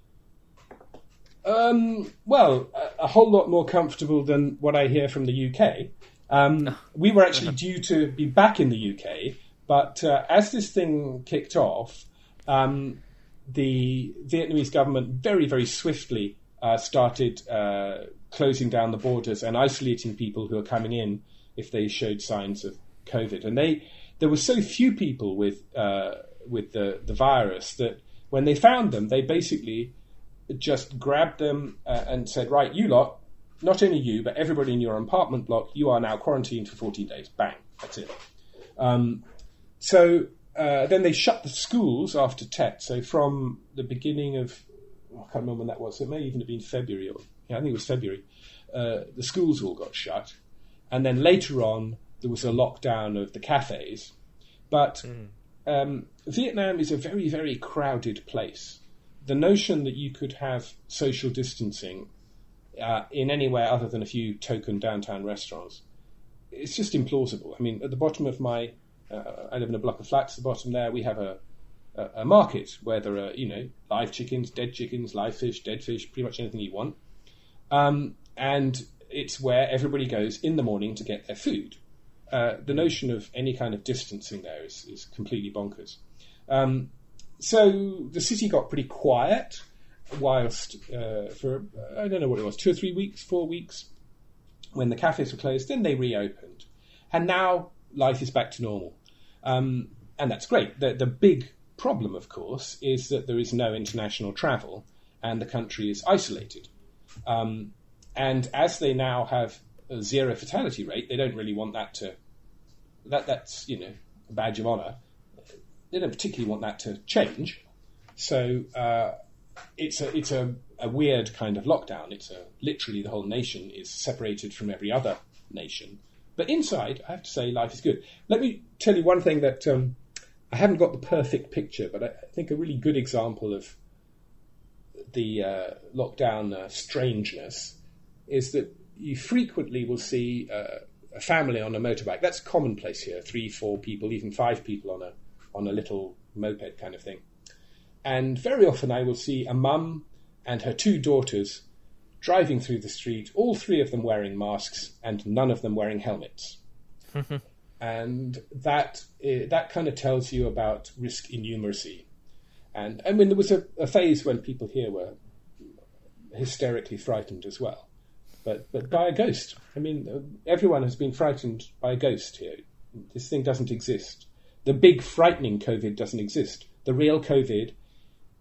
Well, a whole lot more comfortable than what I hear from the UK. We were actually due to be back in the UK, but as this thing kicked off, the Vietnamese government very, very swiftly started closing down the borders and isolating people who are coming in if they showed signs of COVID. And there were so few people with the virus that when they found them, they basically just grabbed them and said, right, you lot, not only you, but everybody in your apartment block, you are now quarantined for 14 days. Bang, that's it. So then they shut the schools after Tet. So from the beginning of, I can't remember when that was, it may even have been February. I think it was February. The schools all got shut. And then later on, there was a lockdown of the cafes. But Vietnam is a very, very crowded place. The notion that you could have social distancing in anywhere other than a few token downtown restaurants, it's just implausible. I mean, at the bottom of I live in a block of flats. At the bottom there, we have a market where there are, live chickens, live fish, dead fish, pretty much anything you want. And it's where everybody goes in the morning to get their food. The notion of any kind of distancing there is completely bonkers. So the city got pretty quiet whilst for, I don't know what it was, 2 or 3 weeks, 4 weeks, when the cafes were closed. Then they reopened. And now life is back to normal. And that's great. The big problem, of course, is that there is no international travel and the country is isolated. And as they now have a zero fatality rate, they don't really want that that's a badge of honour. They don't particularly want that to change. So it's a weird kind of lockdown. Literally the whole nation is separated from every other nation. But inside, I have to say, life is good. Let me tell you one thing that I haven't got the perfect picture, but I think a really good example of the lockdown strangeness is that you frequently will see a family on a motorbike. That's commonplace here, 3, 4 people, even 5 people on a little moped kind of thing. And very often I will see a mum and her 2 daughters driving through the street, all 3 of them wearing masks and none of them wearing helmets. And that kind of tells you about risk innumeracy. And I mean, there was a phase when people here were hysterically frightened as well. But by a ghost. I mean, everyone has been frightened by a ghost here. This thing doesn't exist. The big frightening COVID doesn't exist. The real COVID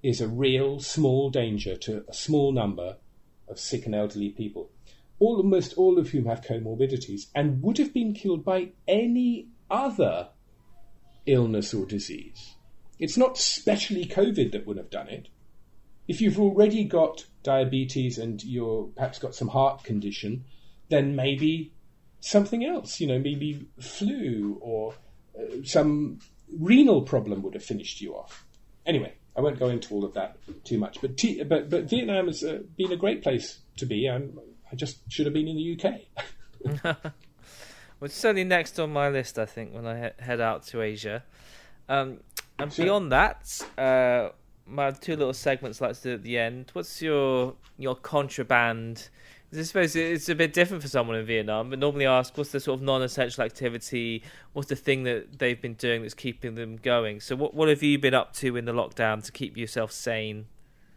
is a real small danger to a small number of sick and elderly people, almost all of whom have comorbidities and would have been killed by any other illness or disease. It's not specially COVID that would have done it. If you've already got diabetes and you're perhaps got some heart condition, then maybe something else, maybe flu or some renal problem would have finished you off. Anyway, I won't go into all of that too much. But Vietnam has been a great place to be. I just should have been in the UK. Well, it's certainly next on my list, I think, when I head out to Asia. And Sure. beyond that, my two little segments I'd like to do at the end. What's your contraband? I suppose it's a bit different for someone in Vietnam, but normally ask, what's the sort of non-essential activity? What's the thing that they've been doing that's keeping them going? So what have you been up to in the lockdown to keep yourself sane?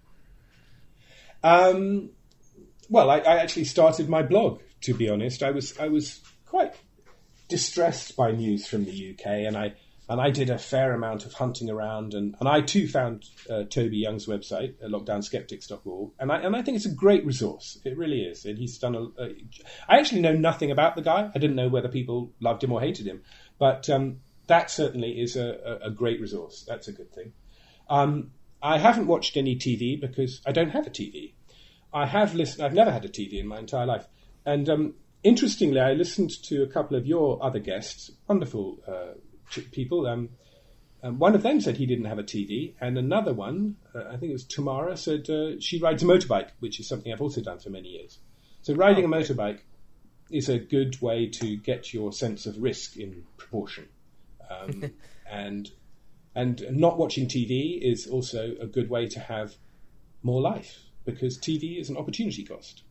Well, I actually started my blog, to be honest. I was quite distressed by news from the UK, and I did a fair amount of hunting around, and I too found Toby Young's website, lockdownskeptics.org, and I think it's a great resource. It really is. And he's done I actually know nothing about the guy. I didn't know whether people loved him or hated him, but that certainly is a great resource. That's a good thing. I haven't watched any TV because I don't have a TV. I've never had a TV in my entire life. And interestingly, I listened to a couple of your other guests, wonderful people. One of them said he didn't have a TV, and another one, I think it was Tamara, said she rides a motorbike, which is something I've also done for many years. So riding a motorbike is a good way to get your sense of risk in proportion. And not watching TV is also a good way to have more life, because TV is an opportunity cost.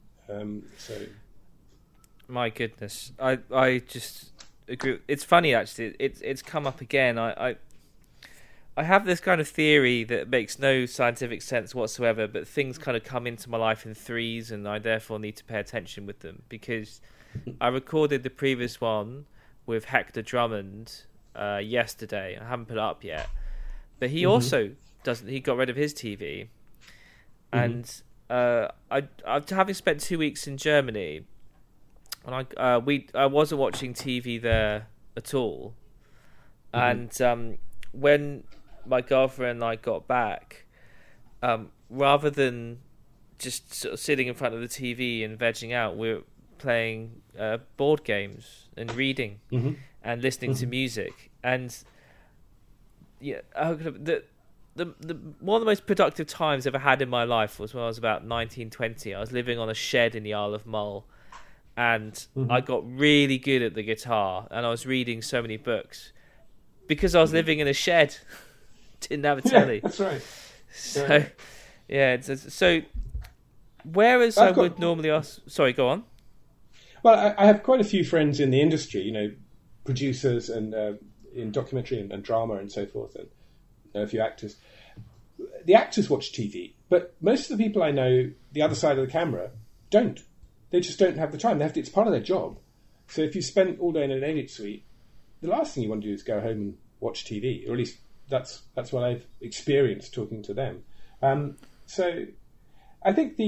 My goodness, I just agree. It's funny actually. It's come up again. I have this kind of theory that makes no scientific sense whatsoever, but things kind of come into my life in threes, and I therefore need to pay attention with them, because I recorded the previous one with Hector Drummond yesterday. I haven't put it up yet, but he also doesn't. He got rid of his TV, and after having spent 2 weeks in Germany, and I wasn't watching TV there at all, and when my girlfriend and I got back, rather than just sort of sitting in front of the TV and vegging out, we were playing board games and reading and listening to music. And yeah, the one of the most productive times I've ever had in my life was when I was about 19, 20. I was living on a shed in the Isle of Mull, and I got really good at the guitar, and I was reading so many books because I was living in a shed. Didn't have a telly. Yeah, that's right. So, yeah. So, whereas I would normally ask... Sorry, go on. Well, I have quite a few friends in the industry, producers and in documentary and drama and so forth, and a few actors. The actors watch TV, but most of the people I know, the other side of the camera, don't. They just don't have the time. It's part of their job. So if you spend all day in an edit suite, the last thing you want to do is go home and watch TV, or at least that's what I've experienced talking to them. So I think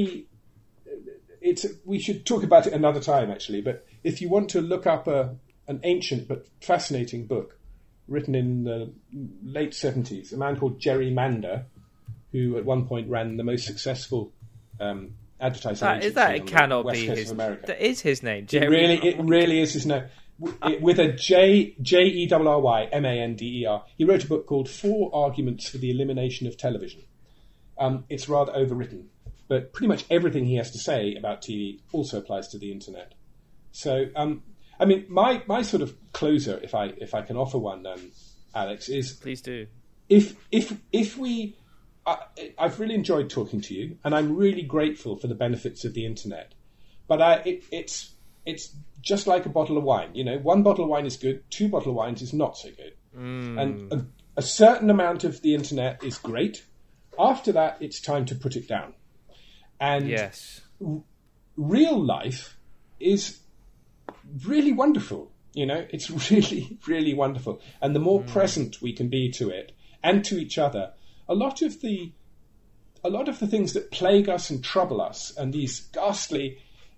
we should talk about it another time, actually. But if you want to look up an ancient but fascinating book written in the late 70s, a man called Jerry Mander, who at one point ran the most successful advertising agency on the West Coast of America. That is his name, Jerry. It really is his name. With a Jerrymander. He wrote a book called 4 Arguments for the Elimination of Television. It's rather overwritten, but pretty much everything he has to say about TV also applies to the internet. So, my sort of closer, if I can offer one, Alex, is... Please do. If we... I've really enjoyed talking to you, and I'm really grateful for the benefits of the internet. But it's just like a bottle of wine. 1 bottle of wine is good, 2 bottles of wine is not so good. And a certain amount of the internet is great. After that, it's time to put it down. And yes, real life is really wonderful. It's really, really wonderful. And the more present we can be to it and to each other, a lot of the a lot of the things that plague us and trouble us, and these ghastly,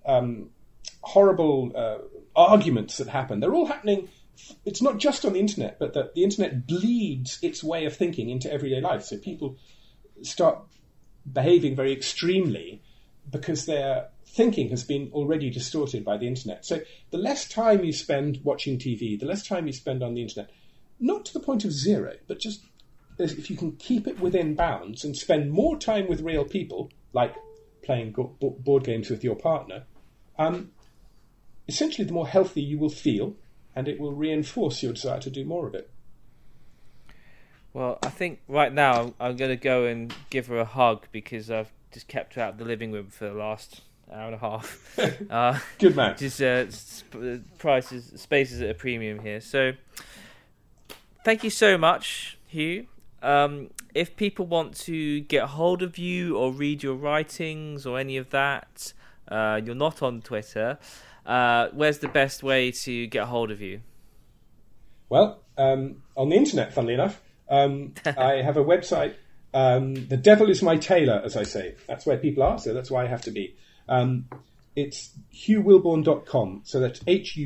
horrible arguments that happen, they're all happening. It's not just on the internet, but that the internet bleeds its way of thinking into everyday life. So people start behaving very extremely because their thinking has been already distorted by the internet. So the less time you spend watching TV, the less time you spend on the internet, not to the point of zero, but just if you can keep it within bounds and spend more time with real people, like playing board games with your partner, essentially the more healthy you will feel, and it will reinforce your desire to do more of it. Well, I think right now I'm going to go and give her a hug because I've just kept her out of the living room for the last hour and a half. Good man. Just spaces at a premium here. So thank you so much, Hugh. If people want to get hold of you or read your writings or any of that, you're not on Twitter. Where's the best way to get hold of you? Well, on the internet, funnily enough. I have a website. The devil is my tailor, as I say. That's where people are, so that's why I have to be. It's hughwilbourn.com. So that's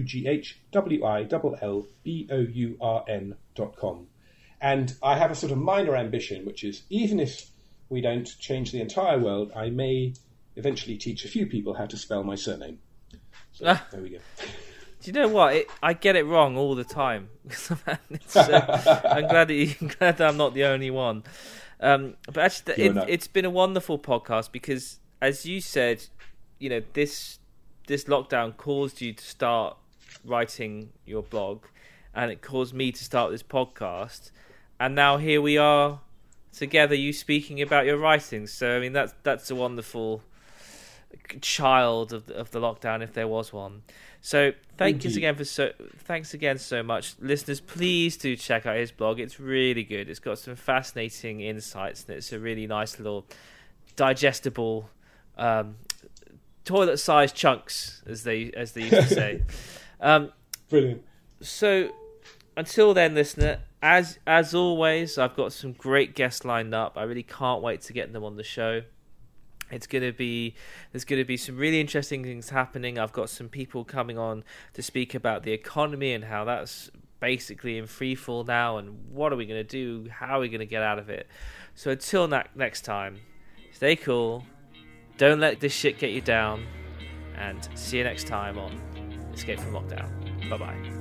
HUGHWILLBOURN.com. And I have a sort of minor ambition, which is even if we don't change the entire world, I may eventually teach a few people how to spell my surname. So there we go. Do you know what? I get it wrong all the time. I'm glad that I'm not the only one. But actually, it's been a wonderful podcast because, as you said, you know, this lockdown caused you to start writing your blog, and it caused me to start this podcast, and now here we are together, you speaking about your writings. So I mean, that's a wonderful child of the lockdown, if there was one. So thanks again so much, listeners. Please do check out his blog. It's really good. It's got some fascinating insights, and it's a really nice little digestible toilet-sized chunks, as they used to say. Brilliant. So until then, listener, as always, I've got some great guests lined up. I really can't wait to get them on the show. There's going to be some really interesting things happening. I've got some people coming on to speak about the economy and how that's basically in free fall now, and what are we going to do? How are we going to get out of it? So until next time, stay cool. Don't let this shit get you down, and see you next time on Escape from Lockdown. Bye bye.